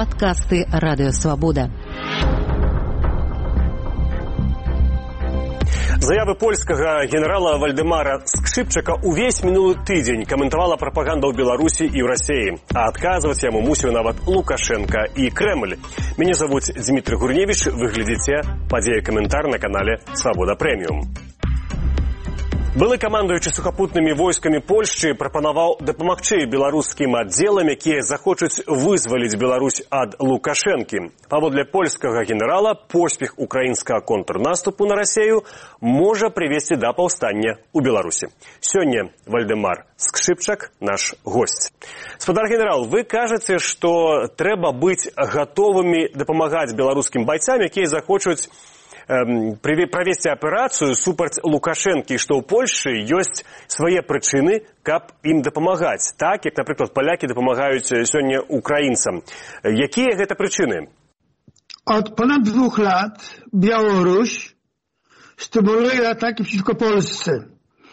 Падкасты Радыё Свабода. Заявы польскага генерала Вальдэмара Скшыпчака увесь мінулы тыдзень каментавала прапаганда ў Беларусі і ў Расіі, а адказваць яму мусіў нават Лукашенко і Кремль. Мяне завуць Дмітрий Гурневич, вы глядзіце падзея каментар на канале Свабода Прэміум. Былы камандуючы сухапутнымі войскамі Польшчы прапанаваў дапамагчы беларускім аддзелам, якія захочуць вызваліць Беларусь ад Лукашэнкі. Паводле польскага генерала, поспех украінскага контрнаступу на Расію можа прывесці да паўстання ў Беларусі. Сёння Вальдэмар Скшыпчак наш госць. Спадар генерал, вы кажаце, што трэба быць гатовымі дапамагаць беларускім байцам, якія захочуць правесці аперацыю супраць Лукашэнкі, што ў Польшчы ёсць свае прычыны, каб ім дапамагаць, так, як, напрыклад, палякі дапамагаюць сёння украінцам. Якія гэта прычыны? Od ponad 2 lat Białoruś stymuluje ataki przeciwko Polsce.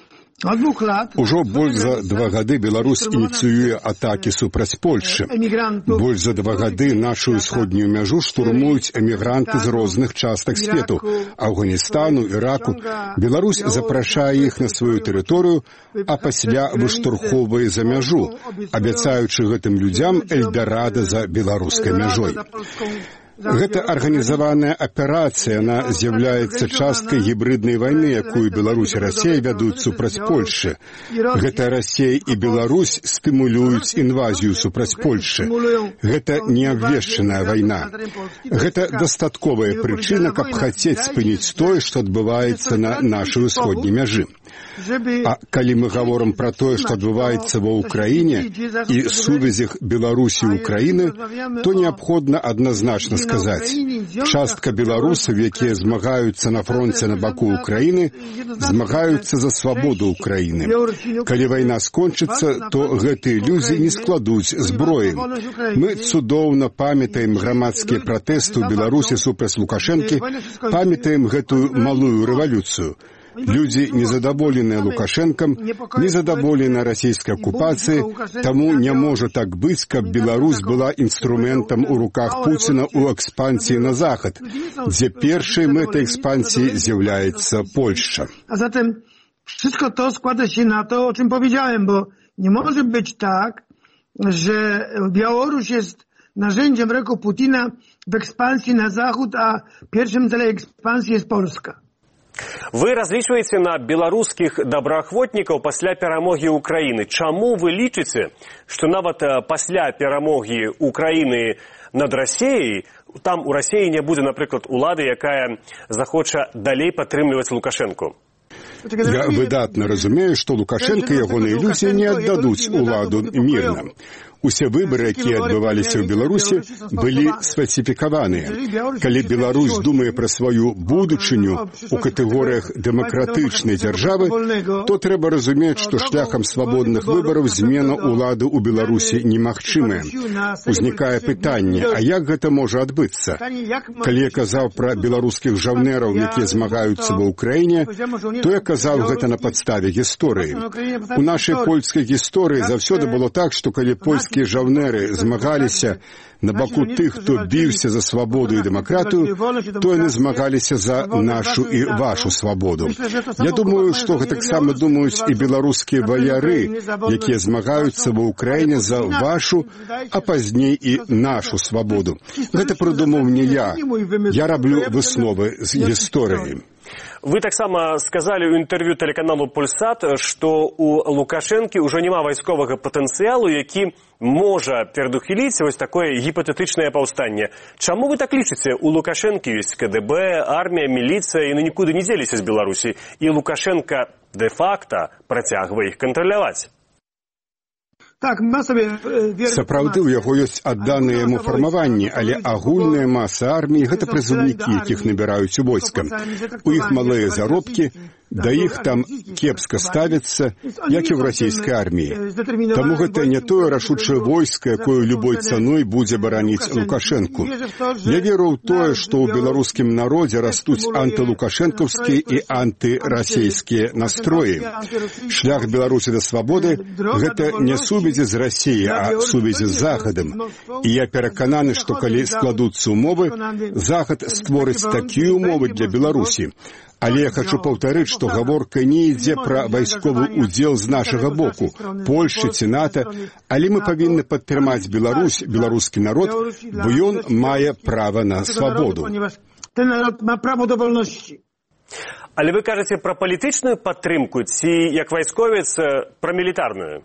Ужо больш за 2 гады Беларусь ініцыюе атакі супраць Польшчы. Больш за 2 гады нашу ўсходнюю мяжу штурмуюць эмігранты з розных частак свету – Афганістану, Іраку. Беларусь запрашае іх на сваю тэрыторыю, а пасля выштурхоўвае за мяжу, абяцаючы гэтым людзям эльдарада за беларускай мяжой. Гэта арганізаваная аперацыя, яна з'яўляецца часткай гібриднай вайны, якую Беларусь і Расія вядуць супраць Польшчы. Гэта Расія і Беларусь стымулююць інвазію супраць Польшчы. Гэта неабвешчаная вайна. Гэта дастатковая прычына, каб хацець спыніць тое, што адбываецца на нашай усходняй мяжы. А калі мы гаворым пра тое, што адбываецца ва ўкраіне і сувязях Беларусі і Украіны, то неабходна адназначна сказаць. Частка беларусаў, якія змагаюцца на фронце на баку Украіны, змагаюцца за свабоду Украіны. Калі вайна скончыцца, то гэтыя людзі не складуць зброі. Мы цудоўна памятаем грамадскія пратэсты ў Беларусі супраць Лукашэнкі, памятаем гэтую малую рэвалюцыю. Людзі незадаволеныя Лукашэнкам, незадаволеныя расійскай акупацыяй, таму не можа так быць, каб Беларусь была інструментам у руках Пуціна ў экспансіі на захад, дзе першай мэтай экспансіі з'яўляецца Польшча. A zatem wszystko to składa się na to, o czym powiedziałem, bo nie może być tak, że Białoruś jest narzędziem w ręku Putina w ekspansji na zachód, a pierwszym celem ekspansji jest Polska. Вы разлічваеце на беларускіх добраахвотнікаў пасля перамогі Украіны. Чаму вы лічыце, што нават пасля перамогі Украіны над Расіяй, там у Расіі не будзе, напрыклад, улады, якая захоча далей падтрымліваць Лукашэнку? Я выдатна разумею, што Лукашэнка і ягоныя людзі не аддадуць уладу мірна. Усе выбары, якія адбываліся ў Беларусі, былі сфальсіфікаваныя. Калі Беларусь думае пра сваю будучыню у катэгорыях дэмакратычнай дзяржавы, то трэба разумець, што шляхам свабодных выбараў змена ўлады ў Беларусі немагчымая. Узнікае пытанне, а як гэта можа адбыцца? Калі я казаў пра беларускіх жаўнераў, якія змагаюцца ва ўкраіне, то я казаў гэта на падставе гісторыі. У нашай польскай гісторыі заўсёды было так, што калі польскія жаўнеры змагаліся на баку тых, хто біўся за свабоду і дэмакратыю, то яны змагаліся за нашу і вашу свабоду. Я думаю, што гэтаксама думаюць і беларускія ваяры, якія змагаюцца ва ўкраіне за вашу, а пазней і нашу свабоду. Гэта прыдумаў не я. Я раблю высновы з гісторыі. Вы таксама сказалі ў інтэрв'ю тэлеканалу «Польсат», што у Лукашэнкі ўжо няма вайсковага патэнцыялу, які можа перадухіліць вось такое гіпатэтычнае паўстанне. Чаму вы так лічыце? У Лукашэнкі ёсць КДБ, армія, міліцыя, яны нікуды не дзеліся з Беларусі, і Лукашэнка дэ-факта працягвае іх кантраляваць. Сапраўды, у яго ёсць адданыя яму фармаванні, але агульная маса арміі – гэта прызыўнікі, якіх набіраюць у войска. У іх малыя заробкі, Да іх там кепска ставіцца, як і ў расійскай арміі. Таму гэта не тое рашучае войска, якое любой цаной будзе бараніць Лукашэнку. Я веру ў тое, што ў беларускім народзе растуць антылукашэнкаўскія і антырасійскія настроі. Шлях Беларусі да свабоды – гэта не сувязі з Расіяй, а сувязі з Захадам. І я перакананы, што калі складуцца умовы, Захад створыць такія умовы для Беларусі. Але я хочу паўтарыць, што гаворка не ідзе пра вайсковы ўдзел з нашага боку, Польшчы ці НАТО, але мы павінны падтрымаць Беларусь, беларускі народ, бо ён мае права на свабоду. Але вы кажаце пра палітычную падтрымку ці, як вайсковец, пра мілітарную?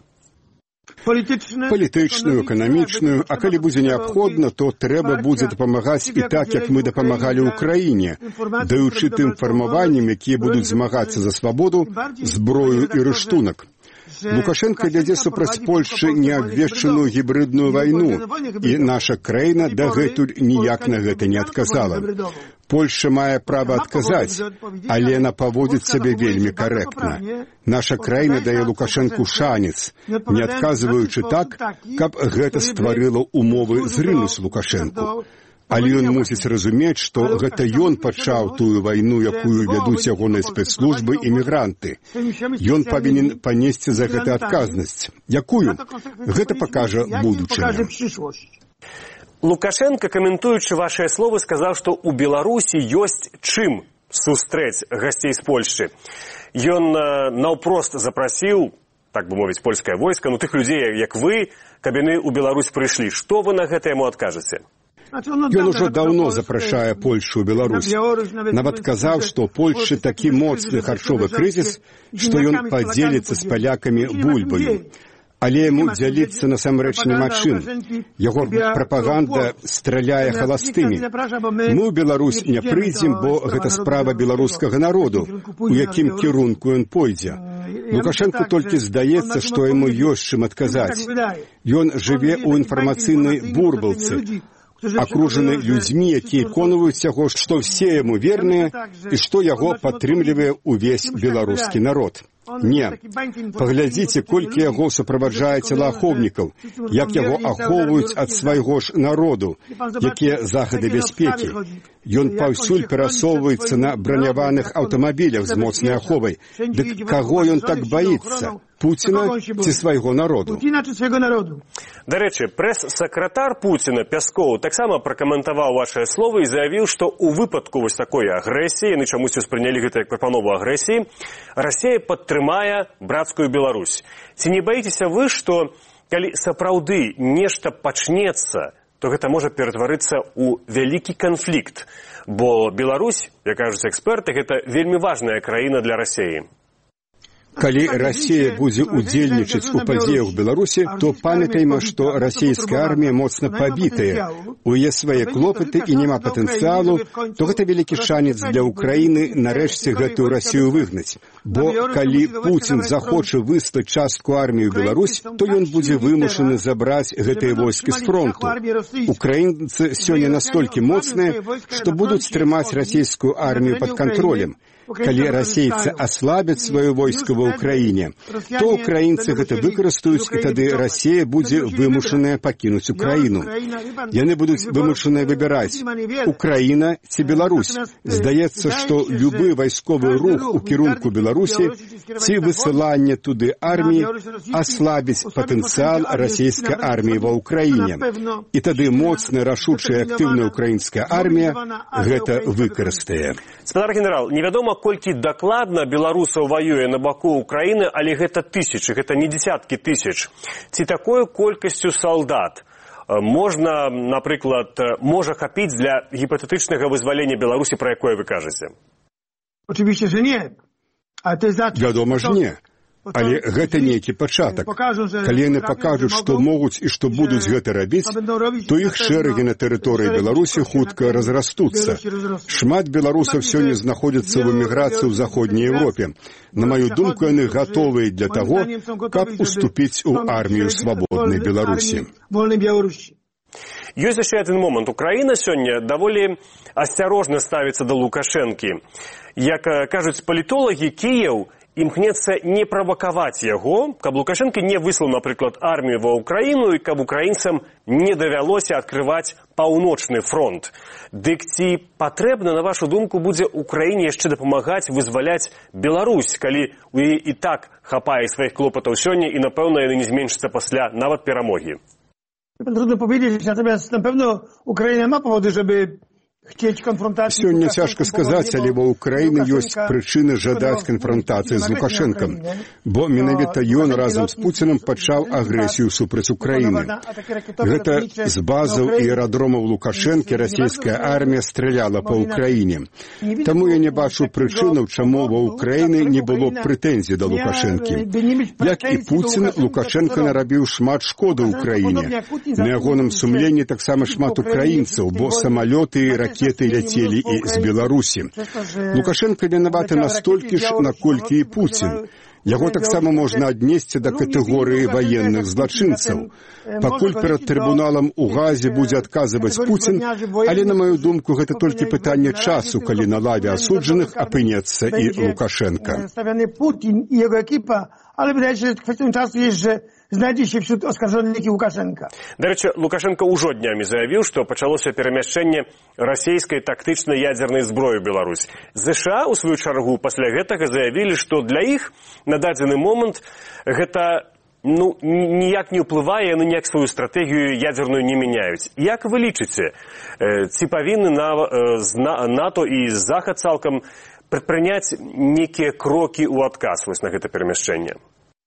Палітычную, эканамічную, а калі будзе неабходна, то трэба будзе дапамагаць і так, як мы дапамагалі ўкраіне, даючы тым фармаванням, якія будуць змагацца за свабоду, зброю і рыштунак. Лукашенко вядзе супраць Польшчы неабвешчаную гібридную вайну, і наша краіна дагэтуль ніяк на гэта не адказала. Польшча мае права адказаць, але яна паводзіць сябе вельмі карэктна. Наша краіна дае Лукашэнку шанец, не адказваючы так, каб гэта стварыла умовы зрынуць Лукашэнку. Але ён мусіць разумець, што гэта ён пачаў тую вайну, якую вядуць ягоныя спецслужбы і мігранты. Ён павінен панесці за гэта адказнасць. Якую? Гэта пакажа будучыня. Лукашенко, каментуючы вашыя словы, сказаў, што ў Беларусі ёсць чым сустрэць гасцей з Польшчы. Ён наўпрост запрасіў, так бы мовіць, польскае войска, тых людзей, як вы, каб яны ў Беларусь прыйшлі. Што вы на гэта яму адкажаце? Ён ужо даўно запрашае Польшу ў Беларусь. Нават казаў, што ў Польшчы такі моцны харчовы крызіс, што ён падзеліцца з палякамі бульбаю. Але яму дзяліцца насамрэч няма чым. Яго прапаганда страляе халастымі. Мы ў Беларусь не прыйдзем, бо гэта справа беларускага народу, у якім кірунку ён пойдзе. Лукашэнку толькі здаецца, што яму ёсць чым адказаць. Ён жыве ў інфармацыйнай бурбалцы, акружаны людзьмі, якія конваюць яго, што ўсе яму верныя і што яго падтрымлівае ўвесь беларускі народ. Не. Паглядзіце, колькі яго суправаджае цела ахоўнікаў, як яго ахоўваюць ад свайго ж народу, якія захады бяспекі. Ён паўсюль перасоўваецца на браняваных аўтамабілях з моцнай аховай. Дык каго ён так баіцца? Пуціна ці свайго народу? Дарэчы, прэс-сакратар Пуціна Пяскоў таксама пракаментаваў вашыя словы і заявіў, што ў выпадку вось такой агрэсіі, яны чамусьці ўспрынялі гэта як прапанову агрэсіі, Расія падтрымае брацкую Беларусь. Ці не баіцеся вы, што калі сапраўды нешта пачнецца, то гэта можа ператварыцца ў вялікі канфлікт, бо Беларусь, як кажуць эксперты, гэта вельмі важная краіна для Расіі. Калі Расія будзе ўдзельнічаць у падзеях Беларусі, то памятайма, што расійская армія моцна пабітая, у яе свае клопаты і няма патэнцыялу, то гэта вялікі шанец для Ўкраіны нарэшце гэтую Расію выгнаць. Бо калі Пуцін захоча выслаць частку арміі ў Беларусь, то ён будзе вымушаны забраць гэтыя войскі з фронту. Украінцы сёння настолькі моцныя, што будуць трымаць расійскую армію пад кантролем. Калі расейцы аслабяць сваё войска ва ўкраіне, то украінцы гэта выкарыстаюць, і тады Расія будзе вымушаная пакінуць Украіну. Яны будуць вымушаныя выбіраць, Украіна ці Беларусь. Здаецца, што любы вайсковы рух у кірунку Беларусі ці высыланне туды арміі аслабіць патэнцыял расійскай арміі ва ўкраіне. І тады моцная, рашучая, актыўная украінская армія гэта выкарыстае. Спадар генерал, невядома, колькі дакладна беларусаў ваюе на баку Украіны, але гэта тысячы, гэта не дзесяткі тысяч. Ці такой колькасцю салдат можна, напрыклад, можа хапіць для гіпатэтычнага вызвалення Беларусі, пра якое вы кажаце? Вядома ж не. Але гэта нейкі пачатак. Калі яны пакажуць, што могуць і што будуць гэта рабіць, то іх шэрагі на тэрыторыі Беларусі хутка разрастуцца. Шмат беларусаў сёння знаходзяцца ў эміграцыі ў Заходняй Еўропе. На маю думку, яны гатовыя для таго, каб уступіць у армію свабоднай Беларусі. Ёсць яшчэ адзін момант. Украіна сёння даволі асцярожна ставіцца да Лукашэнкі. Як кажуць палітолагі, Кіеў імкнецца не правакаваць яго, каб Лукашенко не выслаў, напрыклад, армію ва Украіну і каб украінцам не давялося адкрываць паўночны фронт. Дык ці патрэбна, на вашу думку, будзе Украіне яшчэ дапамагаць вызваляць Беларусь, калі у яе і так хапае сваіх клопатаў сёння і, напэўна, яны не зменшыцца пасля нават перамогі? Трудно powiedzieć, natomiast na pewno Ukraina ma powody, żeby Сёння цяжка сказаць, але ва Ўкраіны ёсць прычыны жадаць канфронтацыі з Лукашэнкам, бо менавіта ён разам з Пуцінам пачаў агрэсію супраць Украіны. Гэта з базаў і аэрадромаў Лукашэнкі расійская армія страляла па Ўкраіне. Таму я не бачу прычынаў, чаму ва Ўкраіны не было прэтэнзій да Лукашэнкі. Як і Пуцін, Лукашэнка нарабіў шмат шкоды Ўкраіне. На ягоным сумленні таксама шмат украінцаў, бо самалёты і ракеты ляцелі і з Беларусі. Лукашенко вінаваты настолькі ж, наколькі і Пуцін. Яго таксама можна аднесці да катэгорыі ваенных злачынцаў. Пакуль перад трыбуналам у Газе будзе адказваць Пуцін, але, на маю думку, гэта толькі пытанне часу, калі на лаве асуджаных апынецца і Лукашенко. Путін і яго екіпа, але, wydaje się, kwestią czasu jest, że znajdzie się wśród oskarżonych i Łukaszenka. Да рэчы, Лукашенко ўжо днямі заявіў, што пачалося перамяшчэнне расійскай тактычнай ядзернай зброі ў Беларусь. ЗША, у сваю чаргу, пасля гэтага заявілі, што для іх на дадзены момант гэта ніяк не ўплывае, яны ніяк сваю стратэгію ядзерную не мяняюць. Як вы лічыце, ці павінны НАТО і Захад цалкам прадпрыняць нейкія крокі ў адказ вось на гэта перамяшчэнне?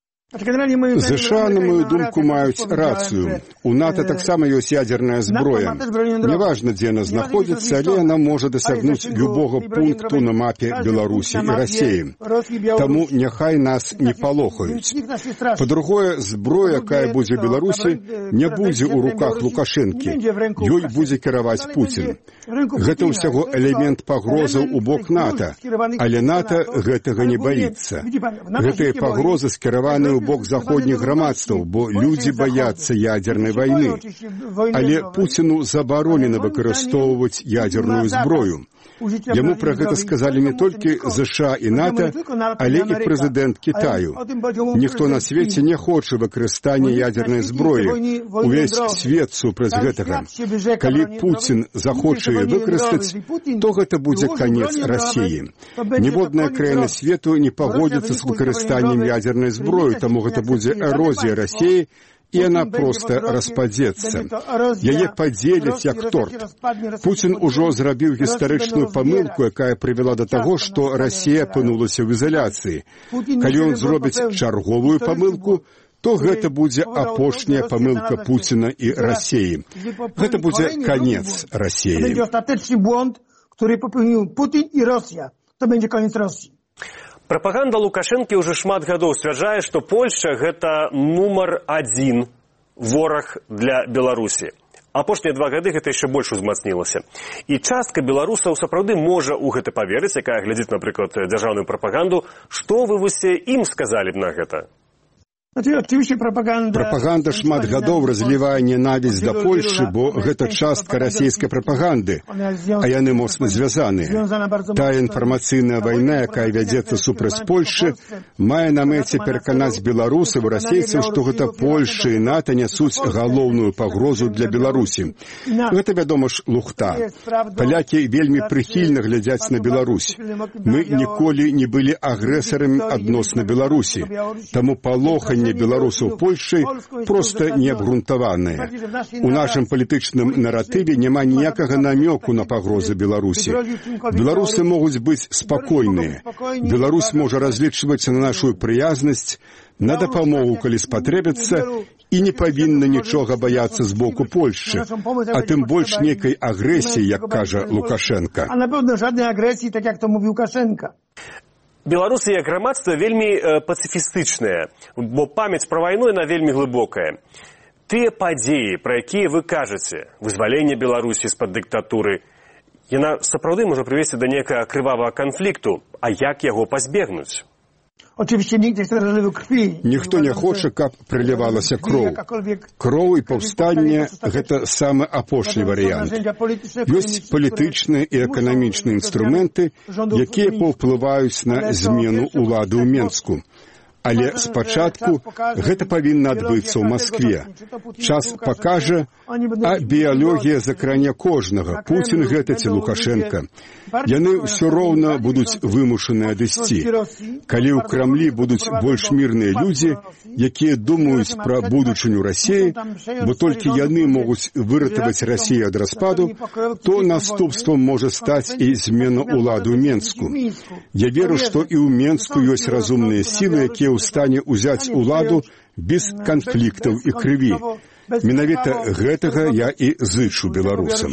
ЗША, на мою думку, маюць рацыю. У НАТО таксама ёсць ядзерная зброя. Неважна, дзе яна знаходзіцца, але яна можа дасягнуць любога пункту на мапе Беларусі і Расіі. Таму няхай нас не палохаюць. Па-другое, зброя, якая будзе ў Беларусі, не будзе ў руках Лукашэнкі. Ёй будзе кіраваць Пуцін. Гэта ўсяго элемент пагрозаў у бок НАТО, але НАТО гэтага не баіцца. Гэтыя пагрозы скіраваны ў бок заходніх грамадстваў, бо людзі баяцца ядзернай вайны. Але Пуціну забаронена выкарыстоўваць ядзерную зброю. Яму пра гэта сказалі не толькі ЗША і НАТО, але і прэзідэнт Кітаю. Ніхто на свеце не хоча выкарыстання ядзернай зброі. Увесь свет супраць гэтага. Калі Пуцін захоча яе выкарыстаць, то гэта будзе канец Расіі. Ніводная краіна свету не пагодзіцца з выкарыстаннем ядзернай зброі, таму гэта будзе эрозія Расіі, і яна проста распадзецца. Яе падзеляць як торт. Пуцін ужо зрабіў гістарычную памылку, якая прывяла да таго, што Расія апынулася ў изоляцыі. Калі ён зробіць чарговую памылку, то гэта будзе апошняя памылка Пуціна і Расіі. Гэта будзе канец Расіі. Będzie ostateczny błąd, który popełnił Putin i Rosja. To będzie koniec Rosji. Прапаганда Лукашэнкі ўжо шмат гадоў сцвярджае, што Польшча гэта нумар адзін вораг для Беларусі. Апошнія 2 гады гэта яшчэ больш узмацнілася. І частка беларусаў сапраўды можа ў гэта паверыць, якая глядзіць, напрыклад, дзяржаўную прапаганду. Што вы ім сказалі б на гэта? Прапаганда шмат гадоў разлівае ненавісць да Польшчы, бо гэта частка расійскай прапаганды, а яны моцна звязаныя. Тая інфармацыйная вайна, якая вядзецца супраць Польшчы, мае на мэце пераканаць беларусаў і расейцаў, што гэта Польшча і НАТО нясуць галоўную пагрозу для Беларусі. Гэта, вядома ж, лухта. Палякі вельмі прыхільна глядзяць на Беларусь. Мы ніколі не былі агрэсарамі адносна Беларусі, таму палоханне беларусаў Польшчы проста неабгрунтаваныя. У нашым палітычным наратыве няма ніякага намёку на пагрозы Беларусі. Беларусы могуць быць спакойныя. Беларусь можа разлічваць на нашу прыязнасць, на дапамогу, калі спатрэбіцца, і не павінна нічога баяцца з боку Польшчы, а тым больш нейкай агрэсіі, як кажа Лукашенко. А напэўна, жаднай агрэсіі, так як то мовіў Лукашенко. Беларусы як грамадства вельмі пацыфістычныя, бо памяць пра вайну яна вельмі глыбокая. Тыя падзеі, пра якія вы кажаце, вызваленне Беларусі з-пад дыктатуры, яна сапраўды можа прывесці да нейкага крывавага канфлікту, а як яго пазбегнуць? Ніхто не хоча, каб прылівалася кроў. Кроў і паўстанне – гэта самы апошні варыянт. Ёсць палітычныя і эканамічныя інструменты, якія паўплываюць на змену ўлады ў Менску. Але спачатку гэта павінна адбыцца ў Маскве. Час пакажа, а біялогія закране кожнага, Пуцін гэта ці Лукашенка. Яны ўсё роўна будуць вымушаны адысці. Калі ў Крамлі будуць больш мірныя людзі, якія думаюць пра будучыню Расіі, бо толькі яны могуць выратаваць Расію ад распаду, то наступствам можа стаць і змена ўлады ў Менску. Я веру, што і ў Менску ёсць разумныя сілы, якія ў стане ўзяць уладу без канфліктаў і крыві. Менавіта гэтага я і зычу беларусам.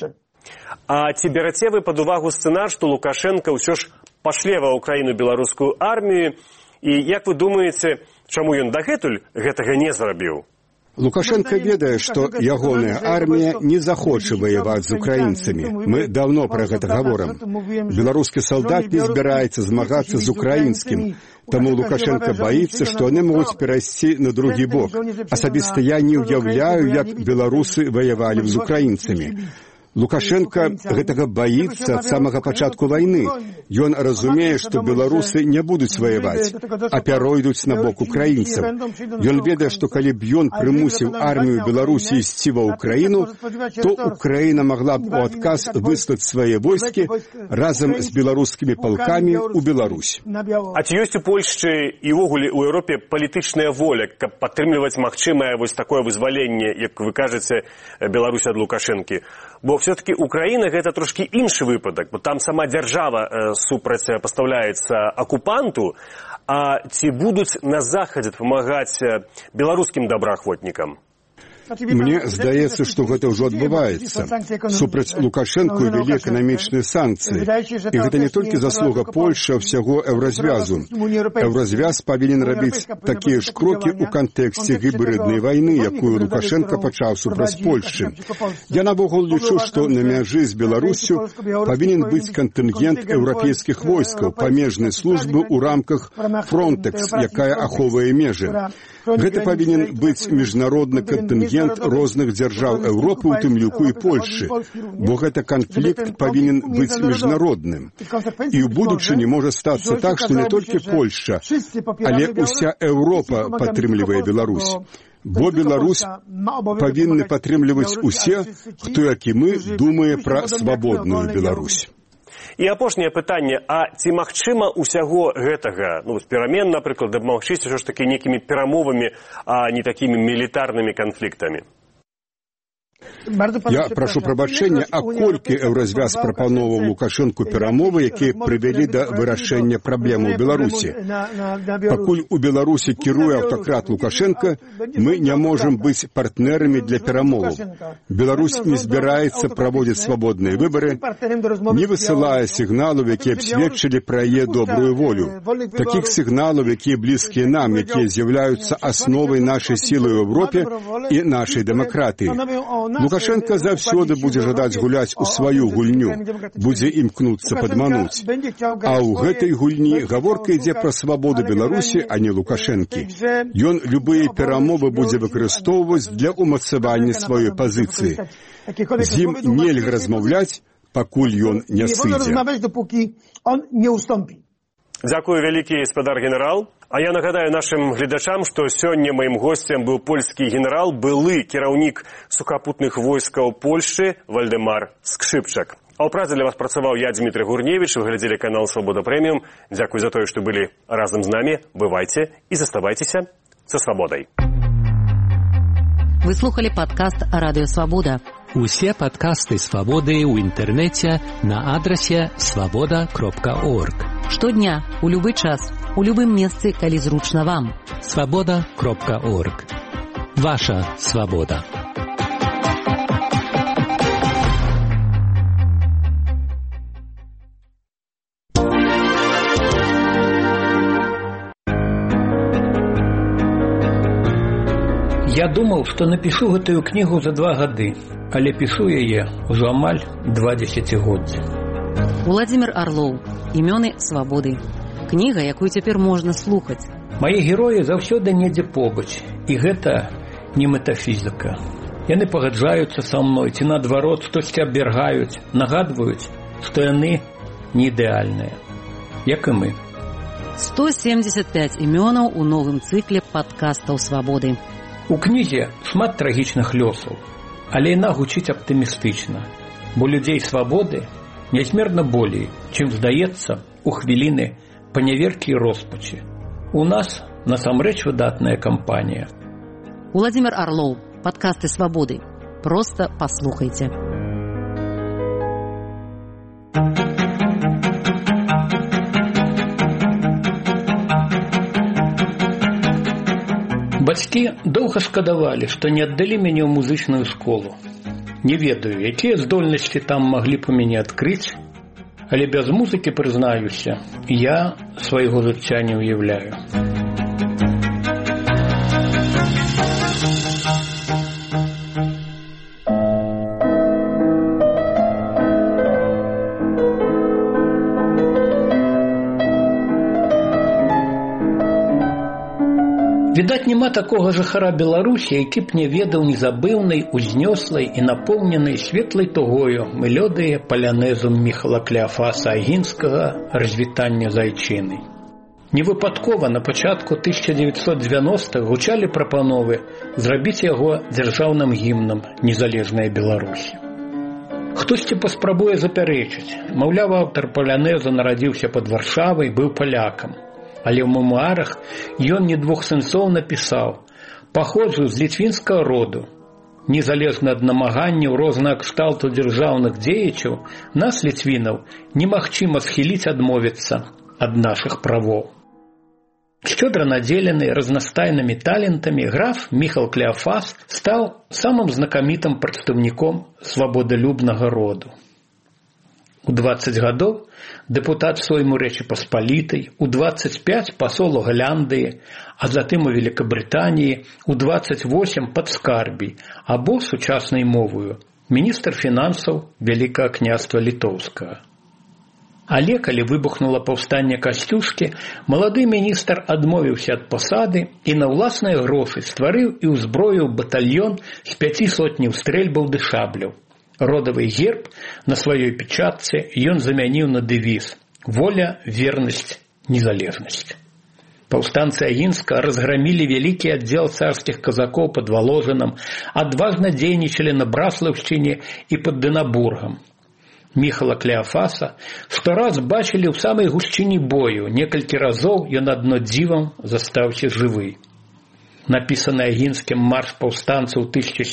А ці бераце вы пад увагу сцэнар, што Лукашенка ўсё ж пашле ва Ўкраіну беларускую армію, і як вы думаеце, чаму ён дагэтуль гэтага не зрабіў? Лукашенко ведае, што ягоная армія не захоча ваяваць з украінцамі. Мы даўно пра гэта гаворым. Беларускі салдат не збіраецца змагацца з украінскім. Таму Лукашенко баіцца, што яны могуць перайсці на другі бок. Асабіста я не ўяўляю, як беларусы ваявалі з украінцамі. Лукашенко гэтага баіцца ад самага пачатку вайны. Ён разумее, што беларусы не будуць ваяваць, а пяройдуць на бок украінцаў. Ён ведае, што калі б ён прымусіў армію Беларусі ісці ва Ўкраіну, то Украіна магла б у адказ выслаць свае войскі разам з беларускімі палкамі ў Беларусь. А ці ёсць у Польшчы і ўвогуле ў Еўропе палітычная воля, каб падтрымліваць магчымае вось такое вызваленне, як вы кажаце, Беларусі ад Лукашэнкі? Бо все-таки Украина гэта трошки іншы выпадак, бо там сама дзяржава супрацьпастаўляецца акупанту, а ці будуць на Захадзе дапамагаць беларускім добраахвотнікам? Мне здаецца, што гэта ўжо адбываецца. Супраць Лукашэнку ввялі эканамічныя санкцыі. І гэта не толькі заслуга Польшчы, а ўсяго Еўразвязу. Еўразвяз павінен рабіць такія ж крокі ў кантэксце гібриднай вайны, якую Лукашенко пачаў супраць Польшчы. Я навогул лічу, што на мяжы з Беларуссю павінен быць кантынгент еўрапейскіх войскаў, памежнай службы ў рамках Фронтекс, якая ахоўвае межы. Гэта павінен быць міжнародны кантынгент розных дзяржаў Еўропы, у тым ліку і Польшчы, бо гэта канфлікт павінен быць міжнародным. І ў будучыні можа стацца так, што не толькі Польшча, але ўся Еўропа падтрымлівае Беларусь. Бо Беларусь павінны падтрымліваць усе, хто, як і мы, думае пра свабодную Беларусь. І апошняе пытанне, а ці магчыма ўсяго гэтага, перамен, напрыклад, дамагчыся ўсё ж такі нейкімі перамовамі, а не такімі мілітарнымі канфліктамі? Я прашу прабачэння, а колькі Еўразвяз прапановаў Лукашэнку перамовы, якія прывялі да вырашэння праблем у Беларусі. Пакуль у Беларусі кіруе аўтакрат Лукашенка, мы не можам быць партнерамі для перамоваў. Беларусь не збіраецца праводзіць свабодныя выбары, не высылае сігналаў, якія б сведчылі пра яе добрую волю. Такіх сігналаў, якія блізкія нам, якія з'яўляюцца асновай нашай сілы ў Еўропе і нашай дэмакратыі. Лукашенко заўсёды будзе жадаць гуляць у сваю гульню, будзе імкнуцца падмануць. А ў гэтай гульні гаворка ідзе пра свабоду Беларусі, а не Лукашэнкі. Ён любыя перамовы будзе выкарыстоўваць для ўмацавання сваёй пазіцыі. З ім нельга размаўляць, пакуль ён не сыдзе. Дзякую вялікі, гаспадар генерал. А я нагадаю нашым гледачам, што сёння маім госцем быў польскі генерал, былы кіраўнік сухапутных войскаў Польшчы Вальдэмар Скшыпчак. А ў працы для вас працаваў я, Дмітрий Гурневіч, вы глядзелі канал «Свабода Прэміум». Дзякуй за тое, што былі разам з намі. Бывайце і заставайцеся са свабодай. Вы слухали падкаст «Радыё Свабода». Усе падкасты «Свабоды» ў інтэрнэце на адрасе свабода.орг. Штодня, у любы час, у любым месцы, калі зручна вам. свабода.орг. Ваша свабода. Я думаў, што напішу гэтую кнігу за 2 гады, але пішу яе ўжо амаль 2 дзесяцігоддзі. Уладзімір Арлоў. Імёны свабоды. Кніга, якую цяпер можна слухаць. Мае героі заўсёды недзе побач, і гэта не метафізіка. Яны пагаджаюцца са мной, ці наадварот, штосьці абвяргаюць, нагадваюць, што яны не ідэальныя, як і мы. 175 імёнаў у новым цыкле падкастаў «Свабоды». У кнізе шмат трагічных лёсаў, але яна гучыць аптымістычна, бо людзей свабоды нязмерна болей, чым здаецца у хвіліны паняверкі і роспачы. У нас насамрэч выдатная кампанія. Уладзімір Арлоў, падкасты «Свабоды». Проста паслухайце. Бацькі доўга шкадавалі, што не аддалі мяне ў музычную школу. Не ведаю, якія здольнасці там маглі б у мяне адкрыць, але без музыкі, прызнаюся, я свайго жыцця не ўяўляю. Відаць, няма такога жыхара Беларусі, які б не ведаў незабыўнай, узнёслай і напоўненай светлай тугою мелодыі палянезу Міхала Клеафаса Агінскага «Развітанне з айчынай». Невыпадкова на пачатку 1990-х гучалі прапановы зрабіць яго дзяржаўным гімнам незалежнай Беларусі. Хтосьці паспрабуе запярэчыць, маўляў, аўтар палянеза нарадзіўся пад Варшавай, быў палякам. Але ў мемуарах ён не двухсэнсоўна пісаў: «Паходжу з літвінскага роду. Незалежна ад намаганняў рознага кшталту дзяржаўных дзеячаў, нас, літвінаў, немагчыма схіліць адмовіцца ад нашых правоў». Шчодра надзелены разнастайнымі талентамі, граф Міхал Клеафас стаў самым знакамітым прадстаўніком свабодалюбнага роду. У 20 гадоў дэпутат Сойму Рэчы Паспалітай, у 25 пасол у Галандыі, а затым у Великабрытаніі, у 28 падскарбій, або сучаснай мовою міністр фінансаў Вялікага княства Літоўскага. Але калі выбухнула паўстанне Касцюшкі, малады міністр адмовіўся ад пасады і на ўласныя грошы стварыў і ўзброіў батальён з 500 стрэльбаў ды шабляў. Родавы герб на сваёй печатцы ён замяніў на дэвіз «Воля, вернасць, незалежнасць». Паўстанцы Агінска разграмілі вялікі аддзел царскіх казакоў пад Валожынам, адважна дзейнічалі на Браслаўшчыне і пад Дынабургам. Міхала Клеафаса штораз бачылі ў самай гушчыні бою, некалькі разоў ён адно дзівам застаўся жывы. Напісаны Агінскім марш паўстанцаў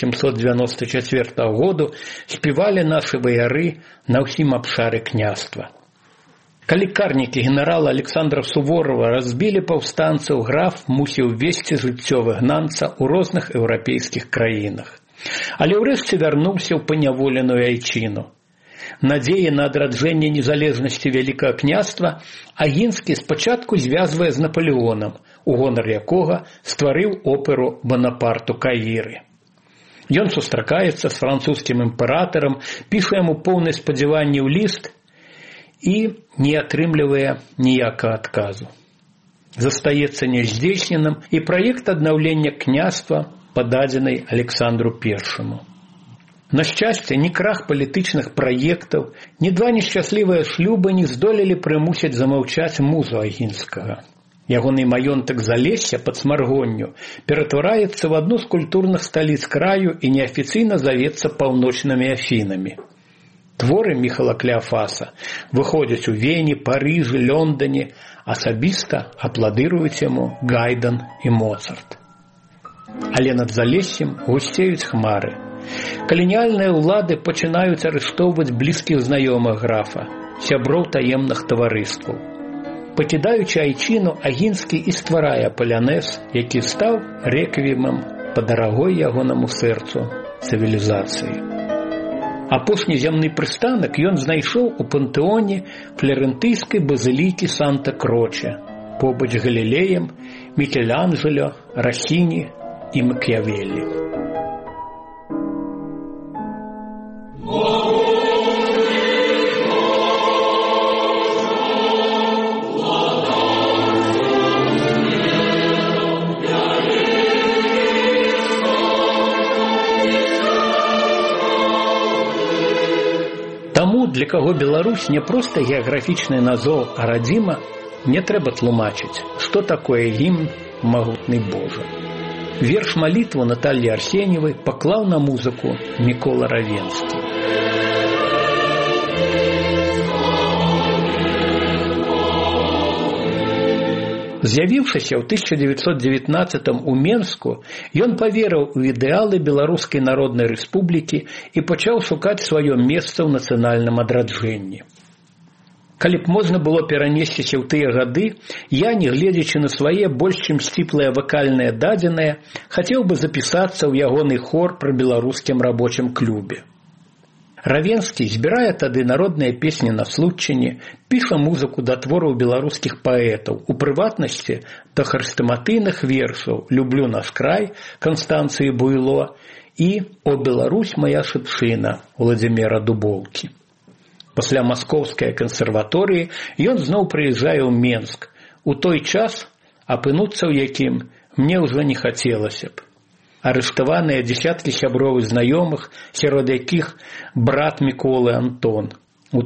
1794 году спевалі нашы ваяры на ўсім абшары княства. Калі карнікі генерала Александра Суворова разбілі паўстанцаў, граф мусіў весці жыццё выгнанца ў розных еўрапейскіх краінах. Але ўрэшце вярнуўся ў паняволеную айчыну. Надзеі на адраджэнне незалежнасці Вялікага княства Агінскі спачатку звязвае з Напалеонам, у гонар якога стварыў оперу «Бонапарту Каіры». Ён сустракаецца з французскім імператарам, піша яму поўны спадзяванняў ліст і не атрымлівае ніякага адказу. Застаецца няздзейсненым і праект аднаўлення княства, пададзены Александру I. На шчасце, ні крах палітычных праектаў, ні два нешчаслівыя шлюбы не здолелі прымусіць замаўчаць музу Агінскага. Ягоны маёнтак Залесся пад Смаргонню ператвараецца в адну з культурных сталіц краю і неафіцыйна завецца паўночнымі Афінамі. Творы Міхала Клеафаса выходзяць у Вені, Парыжы, Лондоне, асабіста апладыруюць яму Гайден і Моцарт. Але над Залессем гусцеюць хмары. Каланіяльныя ўлады пачынаюць арыштоўваць блізкіх знаёмых графа, сяброў таемных таварыстваў. Пакідаючы айчыну, Агінскі і стварае палянез, які стаў рэквіемам па дарагой ягонаму сэрцу цывілізацыі. Апошні зямны прыстанак ён знайшоў у пантэоне фларэнтыйскай базілікі Санта-Кроче, побач з Галілеем, Мікеланджело, Расіні і Макіавеллі. для каго Беларусь не проста геаграфічны назоў, а радзіма, не трэба тлумачыць, што такое гімн «Магутны Божа». Верш малітву Натальі Арсеньевай паклаў на музыку Мікола Равенскі. З'явіўшыся ў 1919 у Менску, ён паверыў у ідэалы Беларускай Народнай Рэспублікі і пачаў шукаць сваё месца ў нацыянальным адраджэнні. Калі б можна было перанесціся ў тыя гады, я, не гледзячы на свае больш чым сціплыя вакальныя дадзеныя, хацеў бы запісацца ў ягоны хор пры беларускім рабочым клубе. Равенскі збірае тады народныя песні на случчыне, піша музыку да твораў беларускіх паэтаў, у прыватнасці да хрэстаматыйных вершаў «Люблю наш край» Канстанцыі Буйло і «О Беларусь моя шыпшына» Владзіміра Дубоўкі. Пасля Маскоўскай кансерваторыі ён зноў прыязджае ў Менск. У той час, апынуцца ў якім, мне ўжо не хацелася б. Арыштаваныя дзесяткі сяброў і знаёмых, сярод якіх брат Міколы Антон. У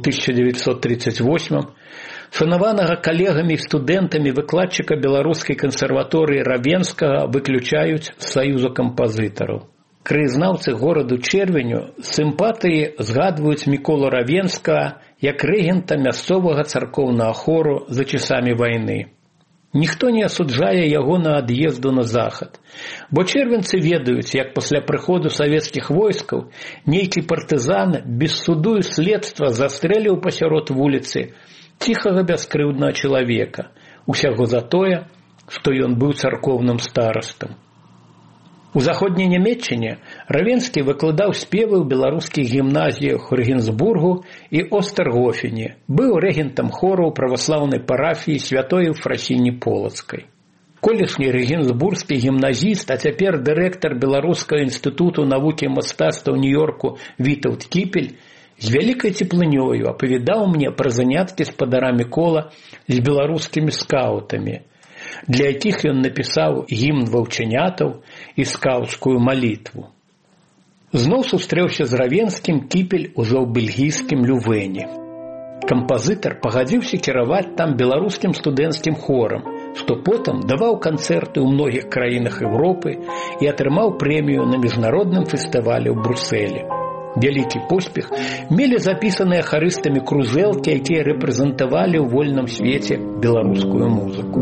1938-м шанаванага калегамі і студэнтамі выкладчыка Беларускай кансерваторыі Равенскага выключаюць з саюзу кампазітараў. Краязнаўцы гораду Чэрвеню з сімпатыі згадваюць Міколу Равенскага як рэгента мясцовага царкоўнага хору за часамі вайны. Ніхто не асуджае яго на ад'езду на захад, бо чэрвенцы ведаюць, як пасля прыходу савецкіх войскаў нейкі партызан без суду і следства застрэліў пасярод вуліцы ціхага бяскрыўднага чалавека, усяго за тое, што ён быў царкоўным старастам. У заходняй Нямецчыне Равенскі выкладаў спевы ў беларускіх гімназіях Рэгенсбургу і Остергофене, быў рэгентам хору праваслаўнай парафіі святой Ефрасіні Полацкай. Колішні рэгенсбургскі гімназіст, а цяпер дырэктар Беларускага інстытуту навукі і мастацтва ў Нью-Йорку Вітаўт Кіпель з вялікай цеплынёю апавядаў мне пра заняткі спадара Мікола з беларускімі скаутамі, для якіх ён напісаў гімн ваўчанятаў і скаўцкую малітву. Зноў сустрэўся з Равенскім Кіпель ужо ў бельгійскім Лювэне. Кампазітар пагадзіўся кіраваць там беларускім студэнцкім хорам, што потым даваў канцэрты ў многіх краінах Еўропы і атрымаў прэмію на міжнародным фестывалі ў Брусэлі. Вялікі поспех мелі запісаныя харыстамі крузэлкі, якія рэпрэзентавалі ў вольным свеце беларускую музыку.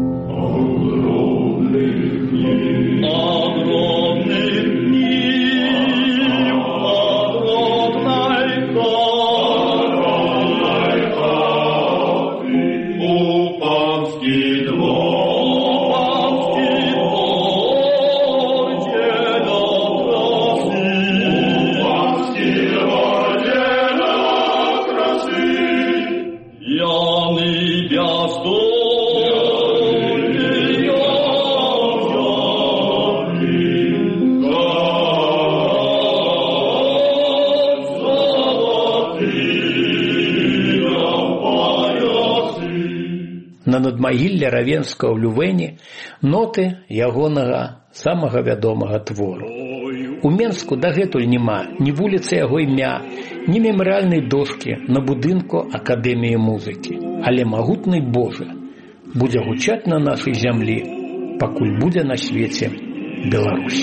На надмагілле Равенскага ў Лювэне ноты ягонага самага вядомага твору. У Менску дагэтуль няма ні вуліцы яго імя, ні мемарыяльнай дошкі на будынку Акадэміі музыкі. Але магутны Божа будзе гучаць на нашай зямлі, пакуль будзе на свеце Беларусь.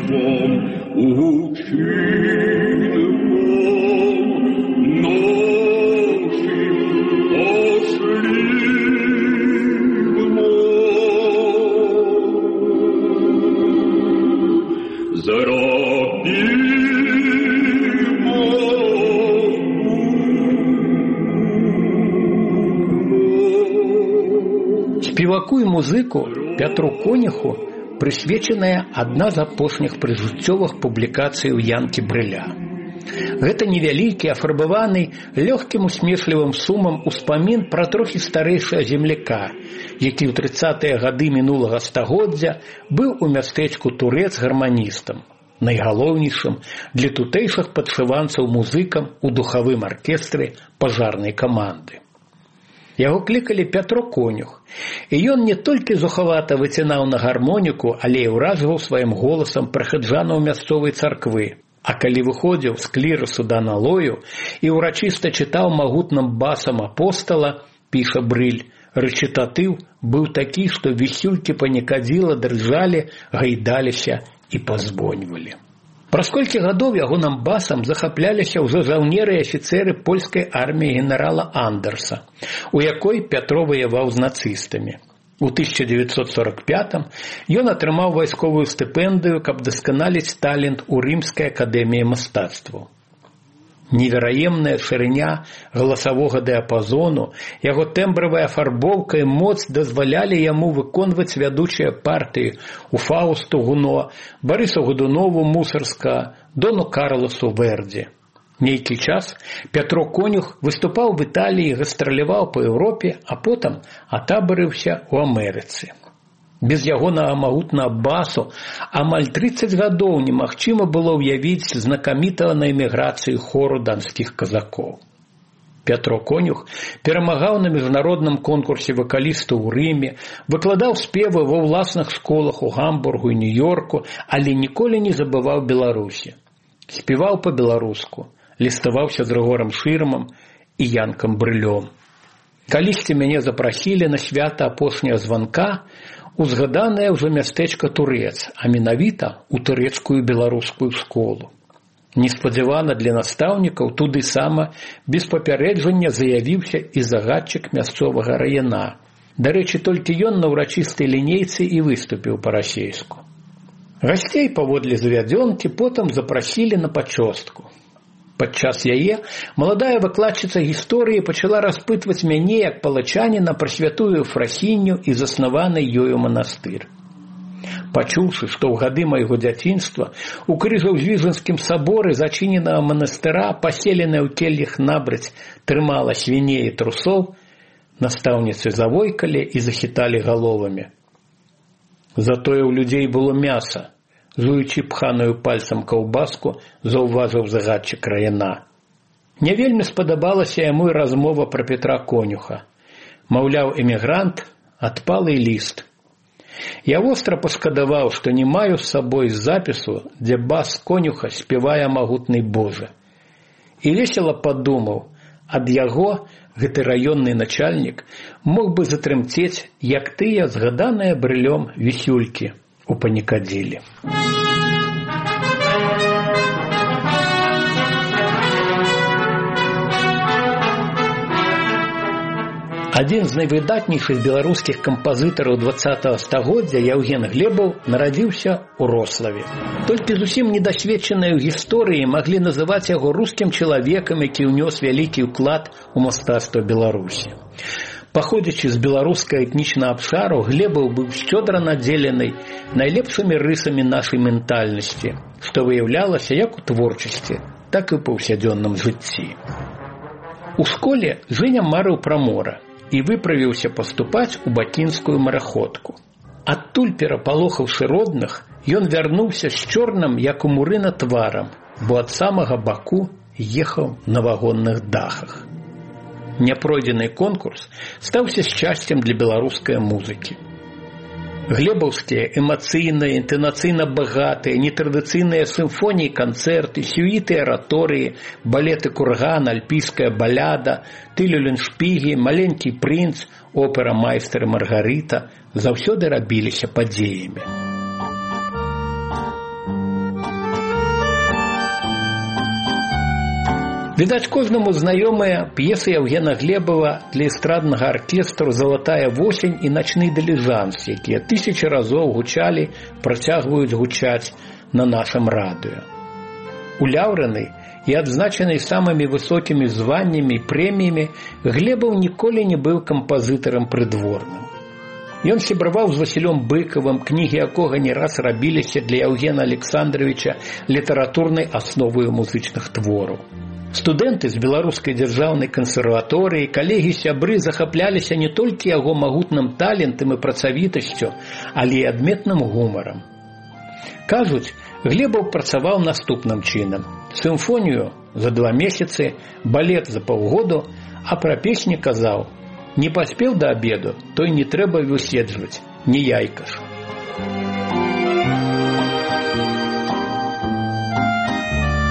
Спеваку і музыку Пятру Конюху прысвечаная адна з апошніх прыжыццёвых публікацый у Янкі Брыля. Гэта невялікі, афарбаваны лёгкім усмешлівым сумам успамін пра трохі старэйшага земляка, які ў 30-е гады мінулага стагоддзя быў у мястэчку Турэц гарманістам, найгалоўнейшым для тутэйшых падшыванцаў музыкам у духавым аркестры пажарнай каманды. Яго клікалі Пятро Конюх, і ён не толькі зухавата выцінаў на гармоніку, але і ўражваў сваім голасам прыхаджанаў мясцовай царквы, А калі выходзіў з клірасу да налою і ўрачыста чытаў магутным басам апостала, піша Брыль, рэчытатыў быў такі, што вісюлькі панікадзіла дрыжалі, гайдаліся і пазвоньвалі. Праз колькі гадоў ягоным басам захапляліся ўжо жаўнеры і афіцэры польскай арміі генерала Андерса, у якой Пятро ваяваў з нацыстамі. У 1945-м ён атрымаў вайсковую стыпендыю, каб дасканаліць талент у Рымскай акадэміі мастацтваў. Невераемная шырыня галасавога дыяпазону, яго тэмбравая афарбоўка і моц дазвалялі яму выконваць вядучыя партыі у Фаусту Гуно, Барысу Годунову Мусарска, Дону Карласу Верді. Нейкі час Пятро Конюх выступаў в Італіі, гастраляваў па Еўропе, а потым атабарыўся ў Амерыцы. Без ягонага магутнага басу амаль 30 гадоў немагчыма было ўявіць знакамітага на эміграцыі хору данскіх казакоў. Пятро Конюх перамагаў на міжнародным конкурсе вакалістаў у Рыме, выкладаў спевы ва ўласных школах у Гамбургу і Нью-Йорку, але ніколі не забываў Беларусі. Спеваў па-беларуску, ліставаўся з Рыгорам Шырмам і Янкам Брылём. Калісьці мяне запрасілі на свята апошняга званка у згаданае ўжо мястэчка Турэц, а менавіта ў турэцкую беларускую школу. Неспадзявана для настаўнікаў туды сама без папярэджання заявіўся і загадчык мясцовага раяна. Дарэчы, толькі ён на ўрачыстай лінейцы і выступіў па-расейску. Гасцей паводле завядзёнкі потым запрасілі на пачостку. Падчас яе маладая выкладчыца гісторыі пачала распытваць мяне як палачаніна пра святую Ефрасінню і заснаваны ёю манастыр. Пачуўшы, што ў гады майго дзяцінства у Крыжаўзвіжанскім саборы зачыненага манастыра, паселеная ў келлях набраць, трымала свіней і трусоў, настаўніцы завойкалі і захіталі галовамі. Затое ў людзей было мяса. Жуючы пханую пальцам каўбаску, заўважыў загадчык раяна. Не вельмі спадабалася яму і размова пра Пятра Конюха. Маўляў, эмігрант, адпалы ліст. Я востра пашкадаваў, што не маю з сабой запісу, дзе бас Конюха спявае магутны Божа. І весела падумаў, ад яго гэты раённы начальнік мог бы затрымцець, як тыя згаданыя Брылём вісюлькі у панікадзілі. Адзін з найвыдатнейшых беларускіх кампазітараў 20-го стагоддзя Яўген Глебаў нарадзіўся ў Рославе. Толькі зусім недасведчаныя ў гісторыі маглі называць яго рускім чалавекам, які ўнёс вялікі ўклад у мастацтва Беларусі. Паходзячы з беларускага этнічнага абшару, Глебаў быў шчодра надзелены найлепшымі рысамі нашай ментальнасці, што выяўлялася як у творчасці, так і ў паўсядзённым жыцці. У школе Жэня марыў пра мора і выправіўся паступаць у бакінскую мараходку. Адтуль, перапалохаўшы родных, ён вярнуўся з чорным, як у мурына, тварам, бо ад самага Баку ехаў на вагонных дахах. Няпройдзены конкурс стаўся шчасцем для беларускай музыкі. Глебаўскія эмацыйныя, інтанацыйна багатыя, нетрадыцыйныя сімфоніі, канцэрты, сюіты, араторыі, балеты «Курган», «Альпійская баляда», «Тылюленшпігі», «Маленькі прынц», опера «Майстар і Маргарыта» заўсёды рабіліся падзеямі. Відаць, кожнаму знаёмыя п'есы Яўгена Глебава для эстраднага аркестру «Залатая восень» і «Начны дыліжанс», якія тысячы разоў гучалі, працягваюць гучаць на нашым радыё. Уляўраны і адзначаны самымі высокімі званнямі і прэміямі, Глебаў ніколі не быў кампазітарам прыдворным. Ён сябраваў з Васілём Быкавым, кнігі якога не раз рабіліся для Яўгена Александровича літаратурнай асновай музычных твораў. Студэнты з беларускай дзяржаўнай кансерваторыі, калегі-сябры захапляліся не толькі яго магутным талентам і працавітасцю, але і адметным гумарам. Кажуць, Глебаў працаваў наступным чынам. Сімфонію за 2 месяцы, балет за паўгоду, а пра песні казаў: «Не паспеў да абеду, то і не трэба выседжваць, не яйка ж».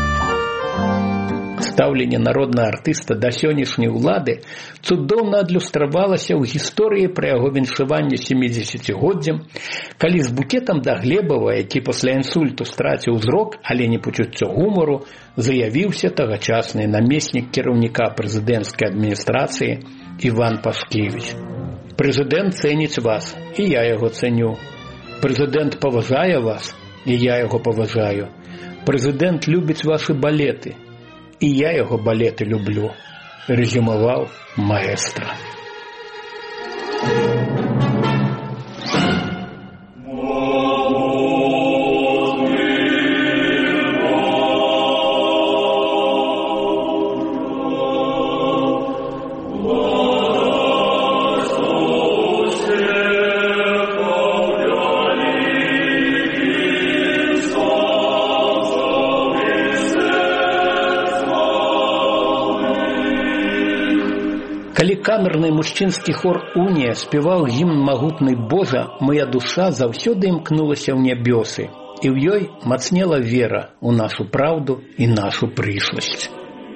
Стаўленне народнага артыста да сённяшняй улады цудоўна адлюстравалася ў гісторыі пра яго віншаванне 70-годдзям, калі з букетам да Глебава, які пасля інсульту страціў зрок, але не пачуццё гумару, заявіўся тагачасны намеснік кіраўніка прэзідэнцкай адміністрацыі Іван Пашкевіч. Прэзідэнт цэніць вас, і я яго цэню. Прэзідэнт паважае вас, і я яго паважаю. Прэзідэнт любіць вашы балеты, і я яго балеты люблю, рэзюмаваў маэстра. Калі камерны мужчынскі хор «Унія» спяваў гімн магутны Божа, моя душа заўсёды імкнулася ў нябёсы, і ў ёй мацнела вера ў нашу праўду і нашу прышласць.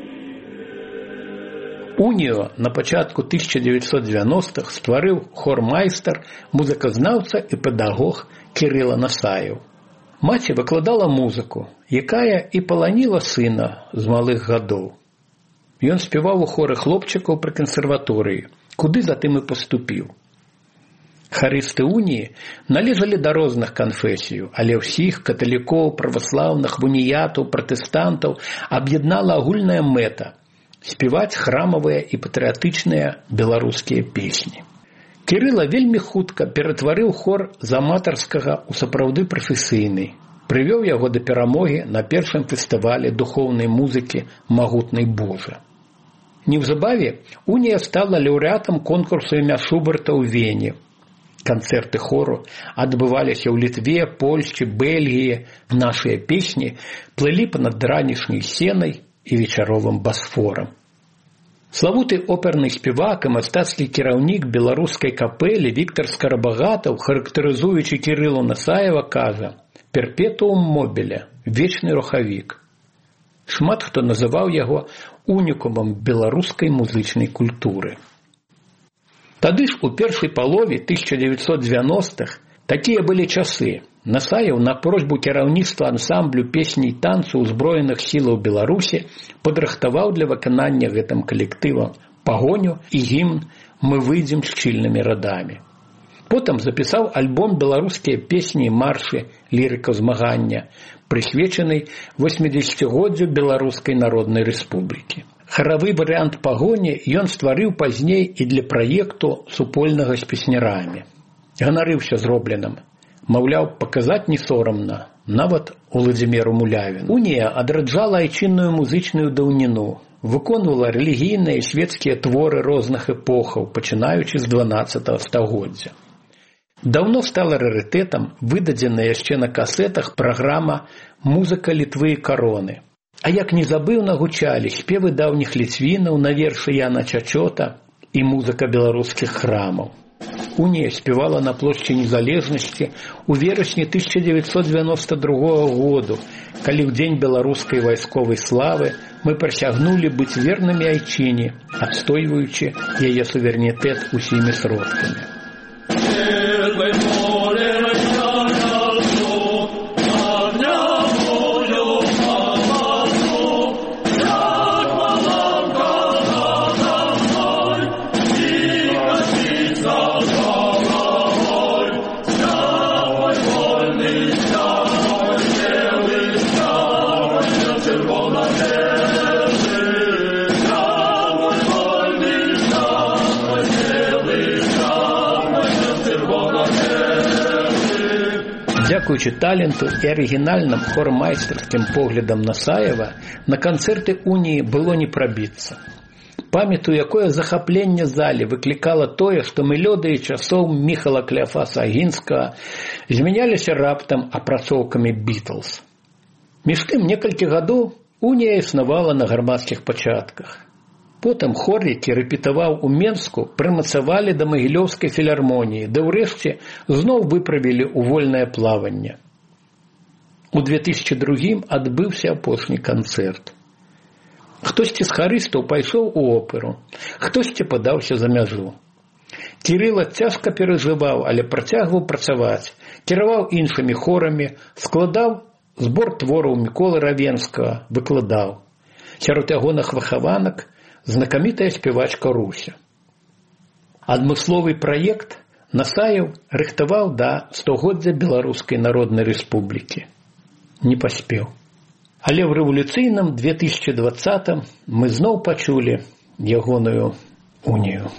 «Унію» на пачатку 1990-х стварыў хормайстар, музыказнаўца і педагог Кірыла Насаеў. Маці выкладала музыку, якая і паланіла сына з малых гадоў. Ён спяваў у хоры хлопчыкаў пры кансерваторыі, куды затым і паступіў. Харысты «Уніі» належалі да розных канфесій, але ўсіх каталікоў, праваслаўных, уніятаў, пратэстантаў аб'яднала агульная мэта – спяваць храмавыя і патрыятычныя беларускія песні. Кірыла вельмі хутка ператварыў хор з аматарскага ў сапраўды прафесійны, прывёў яго да перамогі на першым фестывалі духоўнай музыкі «Магутны Божа». Неўзабаве «Унія» стала лаўрэатам конкурсу імя Шуберта ў Вене. Канцэрты хору адбываліся ў Літве, Польшчы, Бельгіі. Нашыя песні плылі па-над ранішняй сенай і вечаровым Басфорам. Славуты оперны спевак і мастацкі кіраўнік беларускай капэлі Віктар Скарабагатаў, характарызуючы Кірылу Насаева, кажа: «Перпетуум мобіле, вечны рухавік». Шмат хто называў яго унікумам беларускай музычнай культуры. Тады ж у першай палове 1990-х такія былі часы. Насаеў на просьбу кіраўніцтва ансамблю песні і танцу ўзброеных сілаў Беларусі падрыхтаваў для выканання гэтым калектывам пагоню і гімн «Мы выйдзем шчыльнымі радамі». Потым запісаў альбом «Беларускія песні і маршы. Лірыка змагання», прысвечаны 80-годдзю Беларускай Народнай Рэспублікі. Харавы варыянт пагоні ён стварыў пазней і для праекту супольнага з песнярамі. Ганарыўся зробленым. Маўляў, паказаць не сорамна, нават Уладзіміру Мулявіну. «Унія» адраджала айчынную музычную даўніну, выконвала рэлігійныя і свецкія творы розных эпохаў, пачынаючы з 12 стагоддзя. Даўно стала рарытэтам выдадзеная яшчэ на касетах праграма «Музыка Літвы і кароны». А як незабыўна гучалі спевы даўніх ліцвінаў на вершы Яна Чачота і музыка беларускіх храмаў. «Унія» спевала на плошчы Незалежнасці ў верасні 1992 году, калі ў дзень беларускай вайсковай славы мы прысягнулі быць вернымі айчыне, адстойваючы яе суверэнітэт усімі сродкамі. Дзякуючы таленту і арыгінальным хормайстарскім поглядам Насаева на канцэрты «Уніі» было не прабіцца. Памятаю, якое захапленне залі выклікала тое, што мелодыі часоў Міхала Кляафаса Агінскага змяняліся раптам апрацоўкамі «Бітлз». Між тым, некалькі гадоў «Унія» існавала на грамадскіх пачатках. Потым хор, які рэпетаваў у Менску, прымацавалі да Магілёўскай філармоніі, ды ўрэшце зноў выправілі ў вольнае плаванне. У 2002 адбыўся апошні канцэрт. Хтосьці з харыстаў пайшоў у оперу, хтосьці падаўся за мяжу. Кірыла цяжка перажываў, але працягваў працаваць, кіраваў іншымі хорамі, складаў збор твораў Міколы Равенскага, выкладаў. Сярод ягоных выхаванак знакамітая спявачка Руся. Адмысловы праект Насаеў рыхтаваў да 100-годдзя Беларускай Народнай Рэспублікі. Не паспеў. Але ў рэвалюцыйным 2020-м мы зноў пачулі ягоную унію.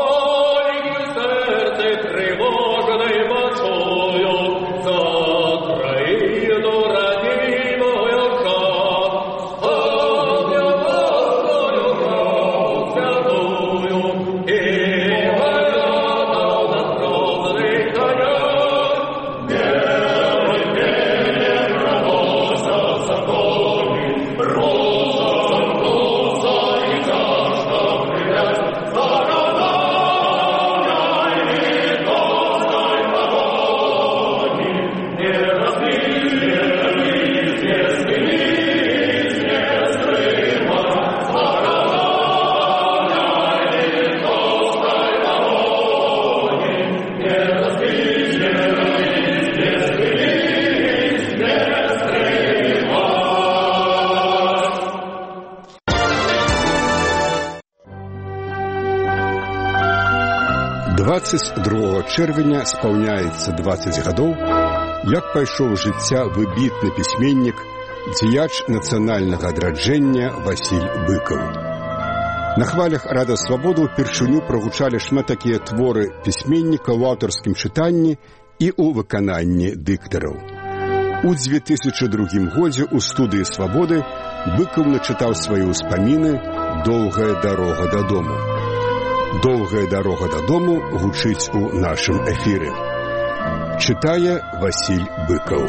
Чэрвеня спаўняецца 20 гадоў, як пайшоў жыцця выбітны пісьменнік, дзеяч нацыянальнага адраджэння Васіль Быкаў. На хвалях Рада Свабоды ўпершыню прагучалі шмат такія творы пісьменніка ў аўтарскім чытанні і ў выкананні дыктараў. У 2002 годзе ў студыі Свабоды Быкаў начытаў свае ўспаміны «Доўгая дарога дадому». «Доўгая дарога дадому» гучыць у нашым эфіры. Чытае Васіль Быкаў.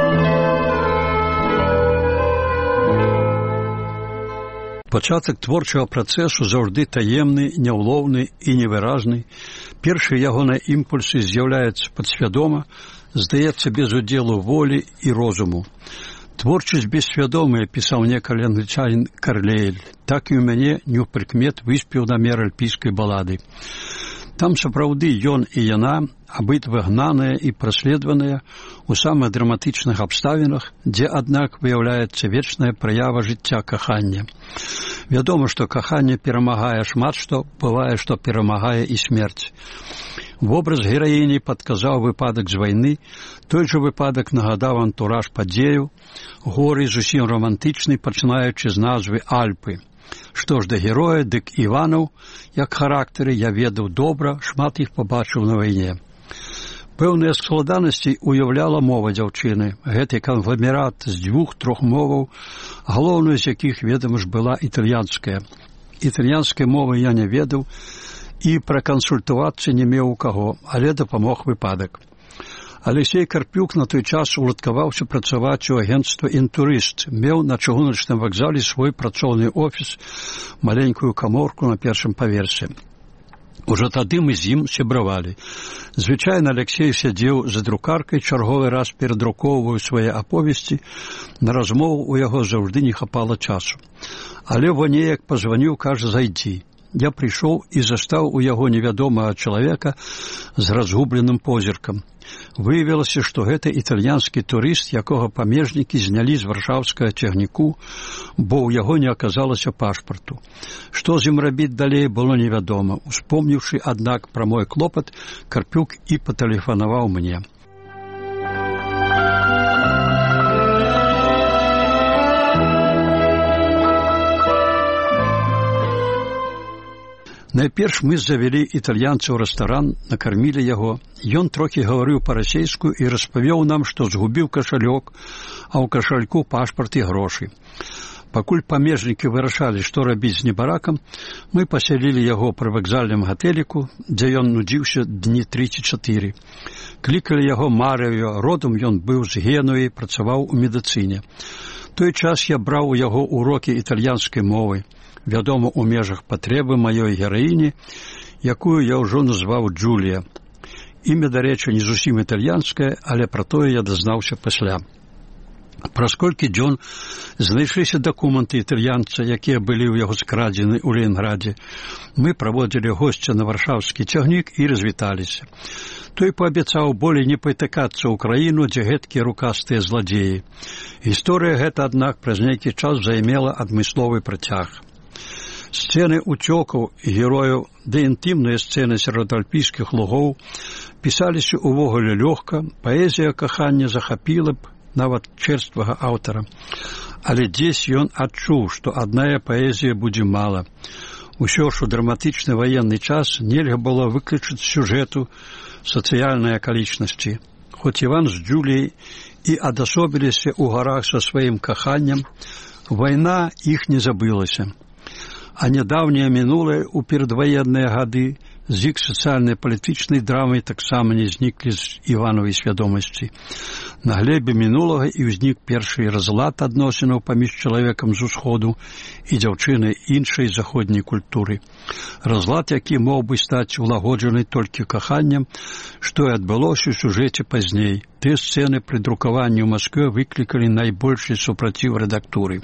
Пачатак творчага працэсу заўжды таемны, няўлоўны і невыразны. Першыя ягоныя імпульсы з'яўляюцца падсвядома, здаецца без удзелу волі і розуму. Творчасць бессвядомая, пісаў некалі англічанін Карлейль, так і ў мяне неўпрыкмет выспеў намер альпійскай балады. Там сапраўды ён і яна, абытва гнаныя і праследваныя у самых драматычных абставінах, дзе, аднак, выяўляецца вечная праява жыцця кахання. Вядома, што каханне перамагае шмат што, бывае, што перамагае і смерць. Вобраз гераіні падказаў выпадак з вайны, той жа выпадак нагадаў антураж падзею, горы зусім романтычны, пачынаючы з назвы Альпы. Што ж да героя, дык Іванаў, як характары я ведаў добра, шмат іх пабачыў на вайне. Пэўныя складанасці уяўляла мова дзяўчыны. Гэты кангломерат з 2-3 моваў, галоўная з якіх, ведама ж, была італьянская. Італьянскай мовы я не ведаў і пракансультавацца не меў у каго, але дапамог выпадак. Алексей Карпюк на той час уладкаваўся працаваць у агенцтва «Інтурыст», меў на чыгуначным вакзале свой працоўны офіс, маленькую каморку на першым паверсе. Ужо тады мы з ім сябравалі. Звычайна Алексей сядзеў за друкаркай, чарговы раз перадрукоўваў свае аповесці, на размову у яго заўжды не хапала часу. Але во неяк пазваніў, кажа, зайдзі. Я прыйшоў і застаў у яго невядомага чалавека з разгубленым позіркам. Выявілася, што гэта італьянскі турыст, якога памежнікі знялі з варшаўскага цягніку, бо ў яго не аказалася пашпарту. Што з ім рабіць далей, было невядома. Успомніўшы, аднак, пра мой клопат, Карпюк і патэлефанаваў мне. Найперш мы завялі італьянца ў рэстаран, накармілі яго. Ён трохі гаварыў па-расейску і распавёў нам, што згубіў кашалёк, а ў кашальку пашпарт і грошы. Пакуль памежнікі вырашалі, што рабіць з небаракам, мы пасялілі яго пры вакзальным гатэліку, дзе ён нудзіўся дні 3-4. Клікалі яго Марыё, родам ён быў з Генуі, працаваў у медыцыне. Той час я браў у яго урокі італьянскай мовы. Вядома, у межах патрэбы маёй гераіні, якую я ўжо назваў Джулія. Імя, дарэчы, не зусім італьянскае, але пра тое я дазнаўся пасля. Праз колькі дзён знайшліся дакументы італьянца, якія былі ў яго скрадзены ў Ленінградзе. Мы праводзілі госця на варшаўскі цягнік і развіталіся. Той паабяцаў болей не патыкацца ў краіну, дзе гэткія рукастыя зладзеі. Гісторыя гэта, аднак, праз нейкі час займела адмысловы працяг. Сцэны уцёкаў герояў ды інтымныя сцэны сярод альпійскіх лугоў пісаліся ўвогуле лёгка, паэзія кахання захапіла б нават чэрствага аўтара. Але дзесь ён адчуў, што адная паэзія будзе мала. Усё ж у драматычны ваенны час нельга было выключыць з сюжэту сацыяльныя акалічнасці. Хоць Іван з Джуліяй і адасобіліся ў гарах са сваім каханнем, вайна іх не забылася. А нядаўняе мінулае ў перадваенныя гады з іх сацыяльна-палітычнай драмай таксама не зніклі з Івановай свядомасці. На глебе мінулага і ўзнік першы разлад адносінаў паміж чалавекам з усходу і дзяўчынай іншай заходняй культуры. Разлад, які мог бы стаць улагоджанай толькі каханнем, што і адбылося ў сюжэце пазней. Тыя сцэны пры друкаванні ў Маскве выклікалі найбольшы супраціў рэдактуры.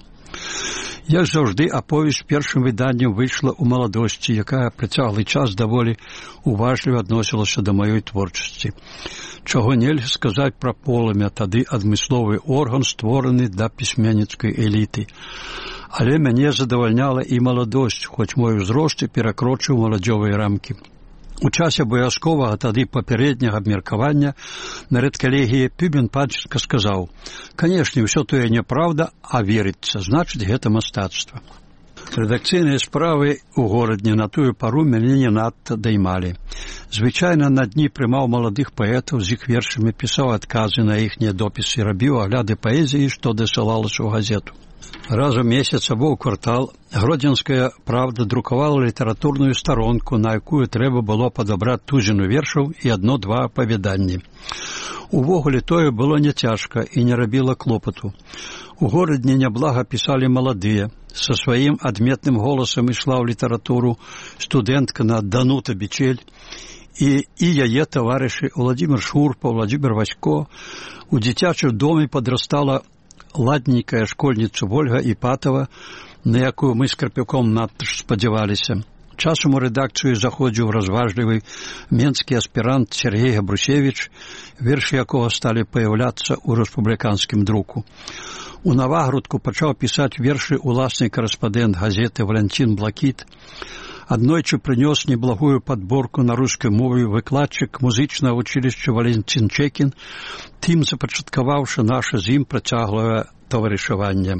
Як заўжды, аповесць першым выданнем выйшла ў маладосці, якая працяглы час даволі уважліва адносілася да маёй творчасці. Чаго нельга сказаць пра Полымя, тады адмысловы орган, створаны для пісьменніцкай эліты. Але мяне задавальняла і маладосць, хоць мой узрост перакрочыў маладзёвыя рамкі. У часе абавязковага тады папярэдняга абмеркавання на рэдкалегіі Пюбін панчатка сказаў: «Канешне, ўсё тое няправда, а верыцца, значыць, гэта мастацтва». Рэдакцыйныя справы ў горадні на тую пару мяне не надта даймалі. Звычайна на дні прымаў маладых паэтаў з іх вершамі, пісаў адказы на іхнія допісы, рабіў агляды паэзіі, што дасылалася ў газету. Раз у месяц або ў квартал Гродзенская правда друкавала літаратурную старонку, на якую трэба было падабраць тузіну вершаў і адно-два апавяданні. Увогуле тое было няцяжка і не рабіла клопату. У горадні няблага пісалі маладыя. Са сваім адметным голасам ішла ў літаратуру студэнтка Данута Бичель і яе таварышы Владимир Шурпа, Владимир Васько. У дзіцячым доме падрастала ладненькая школьніца Вольга Іпатова, на якую мы з Карпюком надта ж спадзяваліся. Часам у рэдакцыю заходзіў разважлівы менскі аспірант Сергей Габрусевіч, вершы якога сталі паяўляцца ў рэспубліканскім друку. У Навагрудку пачаў пісаць вершы уласны карэспандэнт газеты Валянцін Блакіт. Аднойчы прынёс неблагую падборку на рускай мове выкладчык музычнага вучылішча Валянцін Чекін, тым запачаткаваўшы наша з ім працяглае таварышаванне.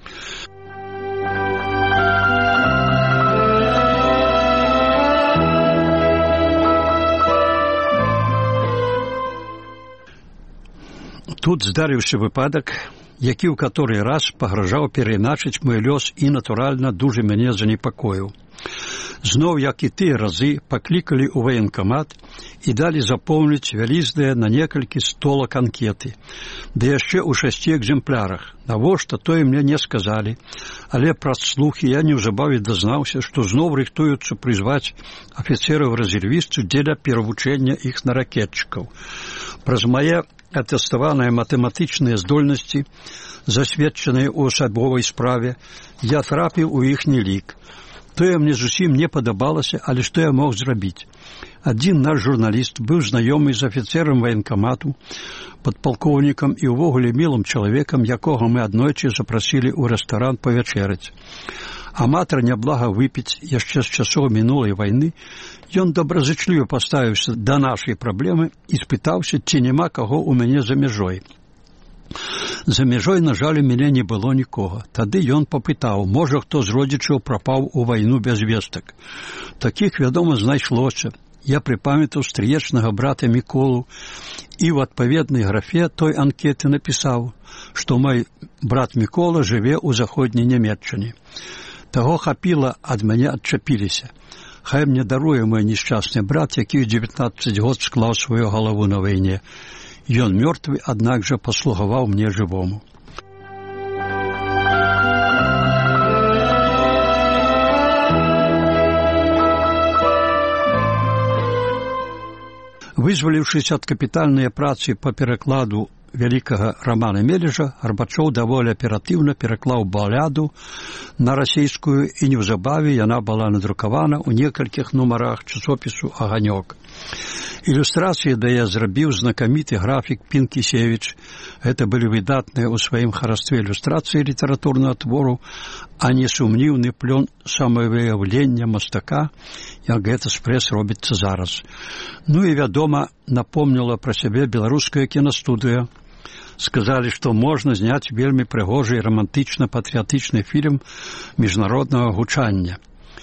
Тут здарыўся выпадак, які ў каторы раз пагражаў перайначыць мой лёс і, натуральна, дужа мяне занепакоіў. Зноў, як і тыя разы, паклікалі ў ваенкамат і далі запоўніць вялізныя на некалькі столак анкеты, ды яшчэ ў 6 экземплярах. Навошта, тое мне не сказалі, але праз слухі я неўзабаве дазнаўся, што зноў рыхтуюцца прызваць афіцэраў-рэзервістаў дзеля перавучэння іх на ракетчыкаў. Праз мае атэставаныя матэматычныя здольнасці, засведчаныя ў асабовай справе, я трапіў у іхні лік. Тое мне зусім не падабалася, але што я мог зрабіць? Адзін наш журналіст быў знаёмы з афіцэрам ваенкамату, падпалкоўнікам і ўвогуле мілым чалавекам, якога мы аднойчы запрасілі ў рэстаран павячэраць. Аматар няблага выпіць яшчэ з часоў мінулай вайны, ён добразычліва паставіўся да нашай праблемы і спытаўся, ці няма каго ў мяне за мяжой. За мяжой, на жаль, у мяне не было нікога. Тады ён папытаў, можа, хто з родзічаў прапаў у вайну без вестак. Такіх, вядома, знайшлося. Я прыпамятаў стрыечнага брата Міколу і ў адпаведнай графе той анкеты напісаў, што мой брат Мікола жыве ў заходняй Нямецчыне. Таго хапіла, ад мяне адчапіліся. Хай мне даруе мой несчастны брат, які ў 19 год склаў сваю галаву на вайне. Ён мёртвы, аднак жа паслугаваў мне жывому. Вызваліўшыся ад капітальнай працы па перакладу вялікага Рамана Мележа Гарбачоў даволі аператыўна пераклаў баляду на расійскую, і неўзабаве яна была надрукавана ў некалькіх нумарах часопісу «Аганёк». Ілюстрацыі да яе зрабіў знакаміты графік Пінкісевіч. Гэта былі выдатныя ў сваім харастве ілюстрацыі літаратурнага твору, а не сумнівны плён самавыяўлення мастака, як гэта спрэс робіцца зараз. Ну і, вядома, напомніла пра сябе беларуская кінастудыя. Сказалі, што можна зняць вельмі прыгожы і рамантычна-патрыятычны фільм міжнароднага гучання.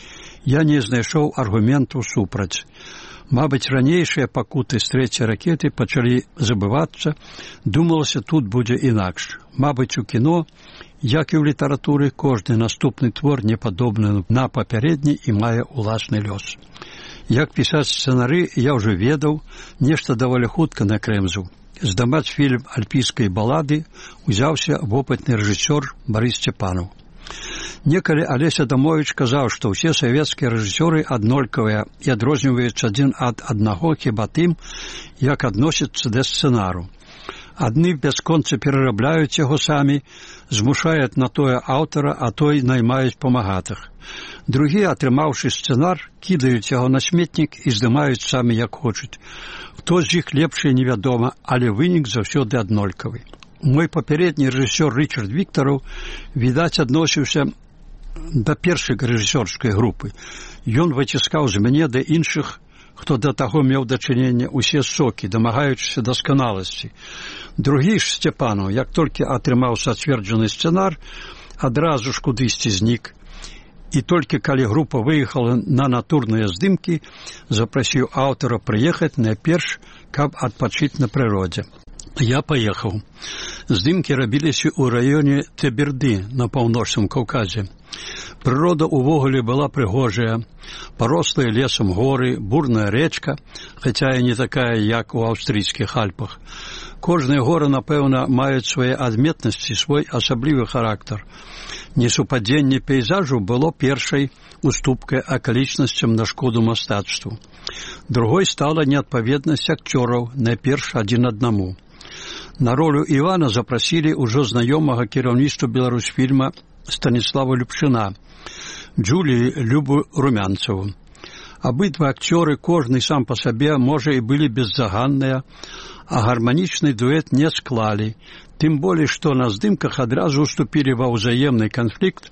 Я не знайшоў аргументаў супраць. Мабыць, ранейшыя пакуты з трэцяй ракеты пачалі забывацца, думалася, тут будзе інакш. Мабыць, у кіно, як і ў літаратуры, кожны наступны твор не падобны на папярэдні і мае ўласны лёс. Як пісаць сцэнары, я ўжо ведаў, нешта даволі хутка накрэмзаў. Здымаць фільм альпійскай балады узяўся вопытны рэжысёр Барыс Сцепанаў. Некалі Алеся Адамовіч казаў, што ўсе савецкія рэжысёры аднолькавыя і адрозніваюцца адзін ад аднаго хіба тым, як адносяцца да сцэнару. Адны бясконца перарабляюць яго самі, змушаюць на тое аўтара, а той наймаюць памагатых. Другія, атрымаўшы сцэнар, кідаюць яго на сметнік і здымаюць самі як хочуць. Хто з іх лепшы невядома, але вынік заўсёды аднолькавы. Мой папярэдні рэжысёр Рычард Віктараў, відаць, адносіўся да першай рэжысёрскай групы. Ён выціскаў з мяне да іншых, хто да таго меў дачыненне, усе сокі, дамагаючыся дасканаласці. Другі ж Сцепанаў, як толькі атрымаў сацверджаны сцэнар, адразу ж кудысьці знік. І толькі калі група выехала на натурныя здымкі, запрасіў аўтара прыехаць найперш, каб адпачыць на прыродзе. Я паехаў. Здымкі рабіліся ў раёне Теберды на паўночным Каўказе. Прырода ўвогуле была прыгожая, парослая лесам горы, бурная рэчка, хаця і не такая, як у аўстрыйскіх Альпах. Кожныя горы, напэўна, маюць свае адметнасці, свой асаблівы характар. Несупадзенне пейзажу было першай уступкай акалічнасцям на шкоду мастацтву. Другой стала неадпаведнасць акцёраў, найперш адзін аднаму. На ролю Івана запрасілі ўжо знаёмага кіраўніцтва Беларусьфільма Станіслава Любчына, Джулію Любу Румянцеву. Абидва акцёры, кожны сам па сабе, можа, і былі беззаганныя, а гарманічны дуэт не склалі, тым болей, што на здымках адразу уступілі ва ўзаемны канфлікт,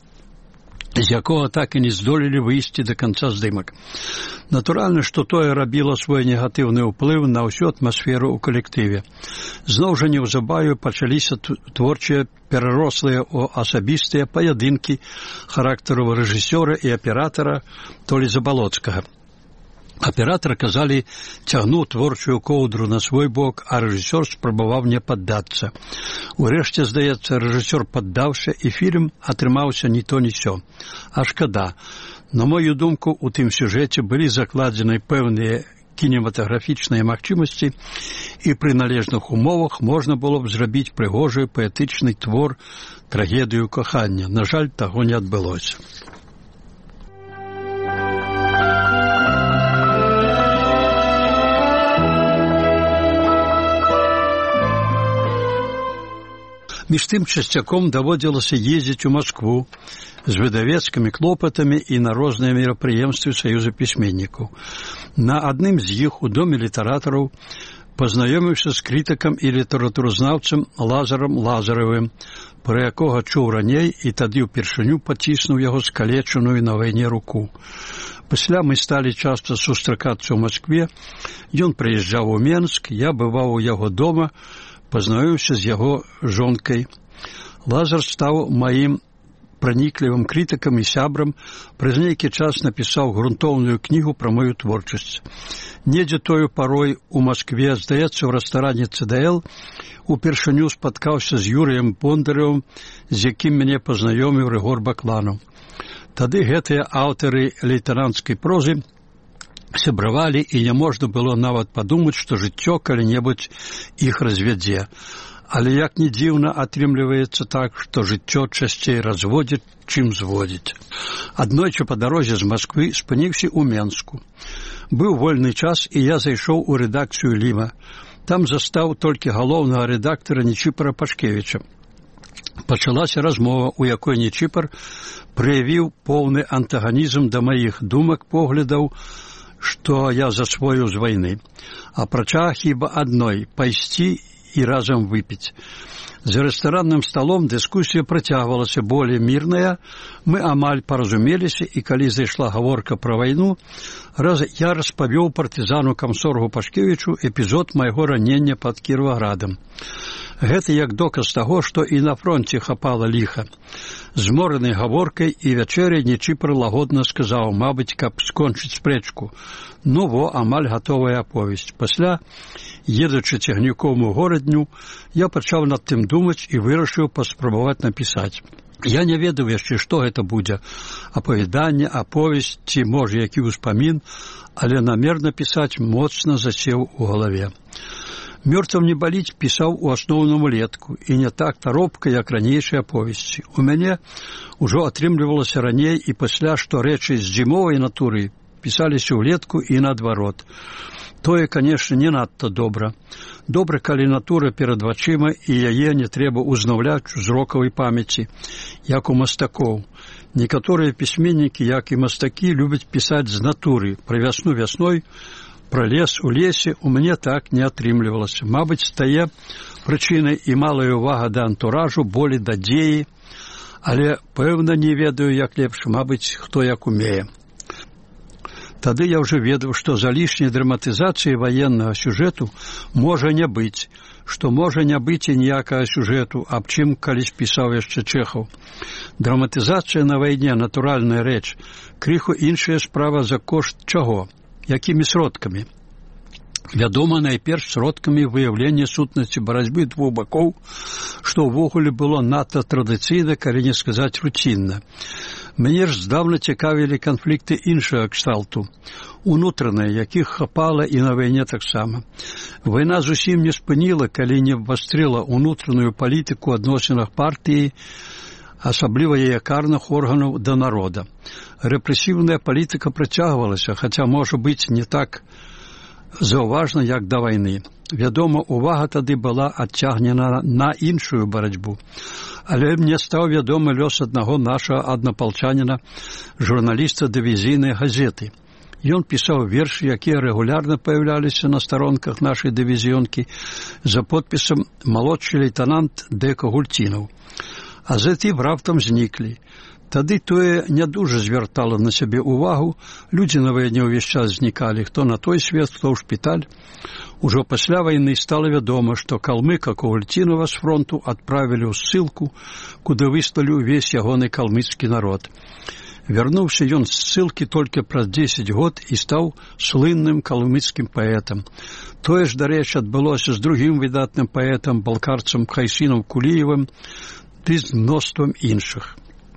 з якога так і не здолелі выйсці да канца здымак. Натуральна, што тое рабіла свой негатыўны ўплыў на ўсю атмасферу ў калектыве. Зноў жа неўзабаве пачаліся творчыя перарослыя ў асабістыя паядынкі характару рэжысёра і аператара Толі Забалоцкага. Аператар, казалі, цягнуў творчую коўдру на свой бок, а рэжысёр спрабаваў не паддацца. Урэшце, здаецца, рэжысёр паддаўся, і фільм атрымаўся ні то, ні сё. А шкада. На мою думку, у тым сюжэце былі закладзены пэўныя кінематаграфічныя магчымасці, і пры належных умовах можна было б зрабіць прыгожы паэтычны твор, трагедыю кахання. На жаль, таго не адбылося. Між тым часцяком даводзілася ездзіць у Маскву з выдавецкімі клопатамі і на розныя мерапрыемствы Саюза пісьменнікаў. На адным з іх у доме літаратараў пазнаёміўся з крытыкам і літаратуразнаўцам Лазарам Лазаравым, пра якога чуў раней і тады ўпершыню паціснуў яго скалечаную на вайне руку. Пасля мы сталі часта сустракацца ў Маскве, ён прыязджаў у Менск, я бываў у яго дома, пазнаёміўся з яго жонкай. Лазар стаў маім праніклівым крытыкам і сябрам, праз нейкі час напісаў грунтоўную кнігу пра мою творчасць. Недзе тою парой у Маскве, здаецца, у рэстаране ЦДЛ, упершыню спаткаўся з Юрыем Бондаревым, з якім мяне пазнаёміў Рыгор Бакланаў. Тады гэтыя аўтары лейтананцкай прозы сябравалі, і не можна было нават падумаць, што жыццё калі-небудзь іх развядзе. Але як ні дзіўна, атрымліваецца так, што жыццё часцей разводзіць, чым зводзіць. Аднойчы па дарозе з Масквы спыніўся ў Менску. Быў вольны час, і я зайшоў у рэдакцыю Ліма. Там застаў толькі галоўнага рэдактара Нечіпара Пашкевіча. Пачалася размова, у якой Нечіпар праявіў поўны антаганізм да маіх думак, поглядаў, што я засвоіў з вайны. Апрача хіба адной – пайсці і разам выпіць. За рэстаранным сталом дыскусія працягвалася болей мірная, мы амаль паразумеліся, і калі зайшла гаворка пра вайну, я распавёў партызану камсоргу Пашкевічу эпізод майго ранення пад Кіроваградам. Гэта як доказ таго, што і на фронце хапала ліха. Змораны гаворкай і вячэрай Нечіпар лагодна сказаў, мабыць, каб скончыць спрэчку. Ну во, амаль гатовая аповесць. Пасля, едучы цягніком у горадню, я пачаў над тым думаць і вырашыў паспрабаваць напісаць. Я не ведаў яшчэ, што гэта будзе. Апавяданне, аповесць ці, можа, які ўспамін, але намер напісаць моцна засеў у галаве. «Мёртвым не баліць» пісаў у асноўным улетку, і не так таропка, як ранейшыя аповесці. У мяне ўжо атрымлівалася раней і пасля, што рэчы з зімовай натуры пісаліся ўлетку і наадварот. Тое, канешне, не надта добра. Добра, калі натура перад вачыма і яе не трэба узнаўляць у зрокавай памяці, як у мастакоў. Некаторыя пісьменнікі, як і мастакі, любяць пісаць з натуры, пра вясну вясной, пра лес у лесе. У мяне так не атрымлівалася. Мабыць, стае прычынай і малая ўвага да антуражу, болей да дзеі, але, пэўна, не ведаю, як лепш, мабыць, хто як умее. Тады я ўжо ведаў, што за лішняй драматызацыі ваеннага сюжэту можа не быць, што можа не быць і ніякага сюжэту, аб чым калісь пісаў яшчэ Чэхаў. Драматызацыя на вайне – натуральная рэч, крыху іншая справа за кошт чаго, якімі сродкамі. Вядома, найперш сродкамі выяўлення сутнасці барацьбы двух бакоў, што ўвогуле было надта традыцыйна, калі не сказаць руцінна. Мяне ж здаўна цікавілі канфлікты іншага кшталту, унутраныя, якіх хапала і на вайне таксама. Вайна зусім не спыніла, калі не абвастрыла унутраную палітыку адносінах партыі, асабліва яе карных органаў да народа. Рэпрэсіўная палітыка працягвалася, хаця, можа быць, не так заўважна, як да вайны. Вядома, увага тады была адцягнена на іншую барацьбу. Але мне стаў вядомы лёс аднаго нашага аднапалчаніна, журналіста дывізійнай газеты. Ён пісаў вершы, якія рэгулярна паяўляліся на старонках нашай дывізіёнкі за подпісам «Малодшы лейтенант Дека Гульцінаў». А затым раптам зніклі. Тады тое не дужа звяртала на сябе ўвагу, людзі на вайне ўвесь час знікалі, хто на той свет, хто ў шпіталь. Ужо пасля вайны стала вядома, што калмыка Гульцінава з фронту адправілі ў ссылку, куды выслалі ўвесь ягоны калмыцкі народ. Вярнуўся ён з ссылкі толькі праз 10 год і стаў слынным калмыцкім паэтам. Тое ж, дарэчы, адбылося з другім выдатным паэтам, балкарцам Хайсінам Куліевым, ды з мноствам іншых.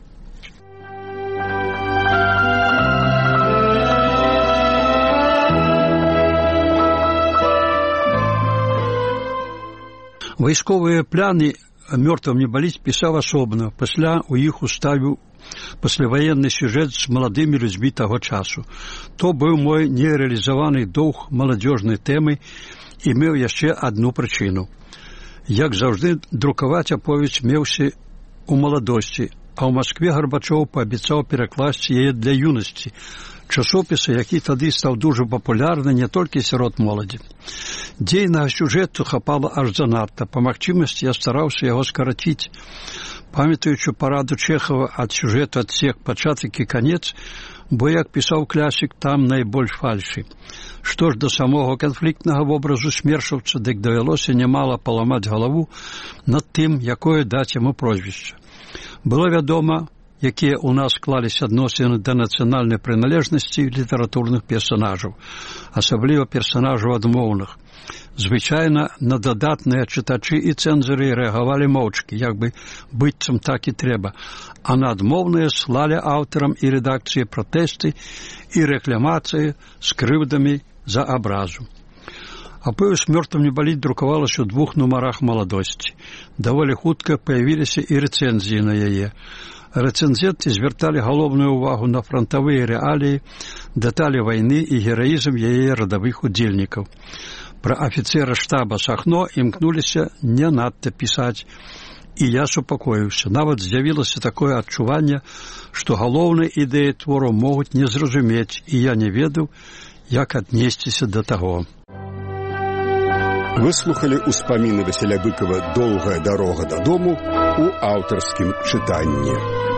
Вайсковыя пляны «Мёртвым не баліць» пісаў асобна, пасля у іх уставіў пасляваенны сюжэт з маладымі людзьмі таго часу. То быў мой нерэалізаваны доўг маладзёжнай тэмы і меў яшчэ адну прычыну. Як заўжды, друкаваць аповесць меўся у маладосці, а ў Маскве Гарбачоў паабяцаў перакласці яе для юнасці, часопіса, які тады стаў дужа папулярны не толькі сярод моладзі. Дзейнага сюжэту хапала аж занадта. Па магчымасці я стараўся яго скараціць. Памятаючы параду Чэхава ад сюжэту адсек пачатак і канец, бо, як пісаў класік, там найбольш фальшы. Што ж да самога канфліктнага вобразу смершаўца, дык давялося нямала паламаць галаву над тым, якое даць яму прозвішча. Было вядома, якія ў нас склаліся адносіны да нацыянальнай прыналежнасці літаратурных персанажаў, асабліва персанажаў адмоўных. Звычайна на дадатныя чытачы і цэнзары рэагавалі моўчкі, як бы быццам так і трэба, а на адмоўныя слалі аўтарам і рэдакцыі пратэсты і рэкламацыі з крыўдамі за абразу. Аповесць «Мёртвым не баліць» друкавалася ў 2 нумарах маладосці. Даволі хутка паявіліся і рэцэнзіі на яе. Рэцэнзенты звярталі галоўную ўвагу на фронтавыя рэаліі, дэталі вайны і гераізм яе радавых удзельнікаў. Пра афіцэра штаба Сахно імкнуліся не надта пісаць, і я супакоіўся. Нават з'явілася такое адчуванне, што галоўныя ідэі твору могуць не зразумець, і я не ведаў, як аднесціся да таго. Выслухалі ўспаміны Васіля Быкова «Долгая дарога дадому» у аўтарскім чытанні.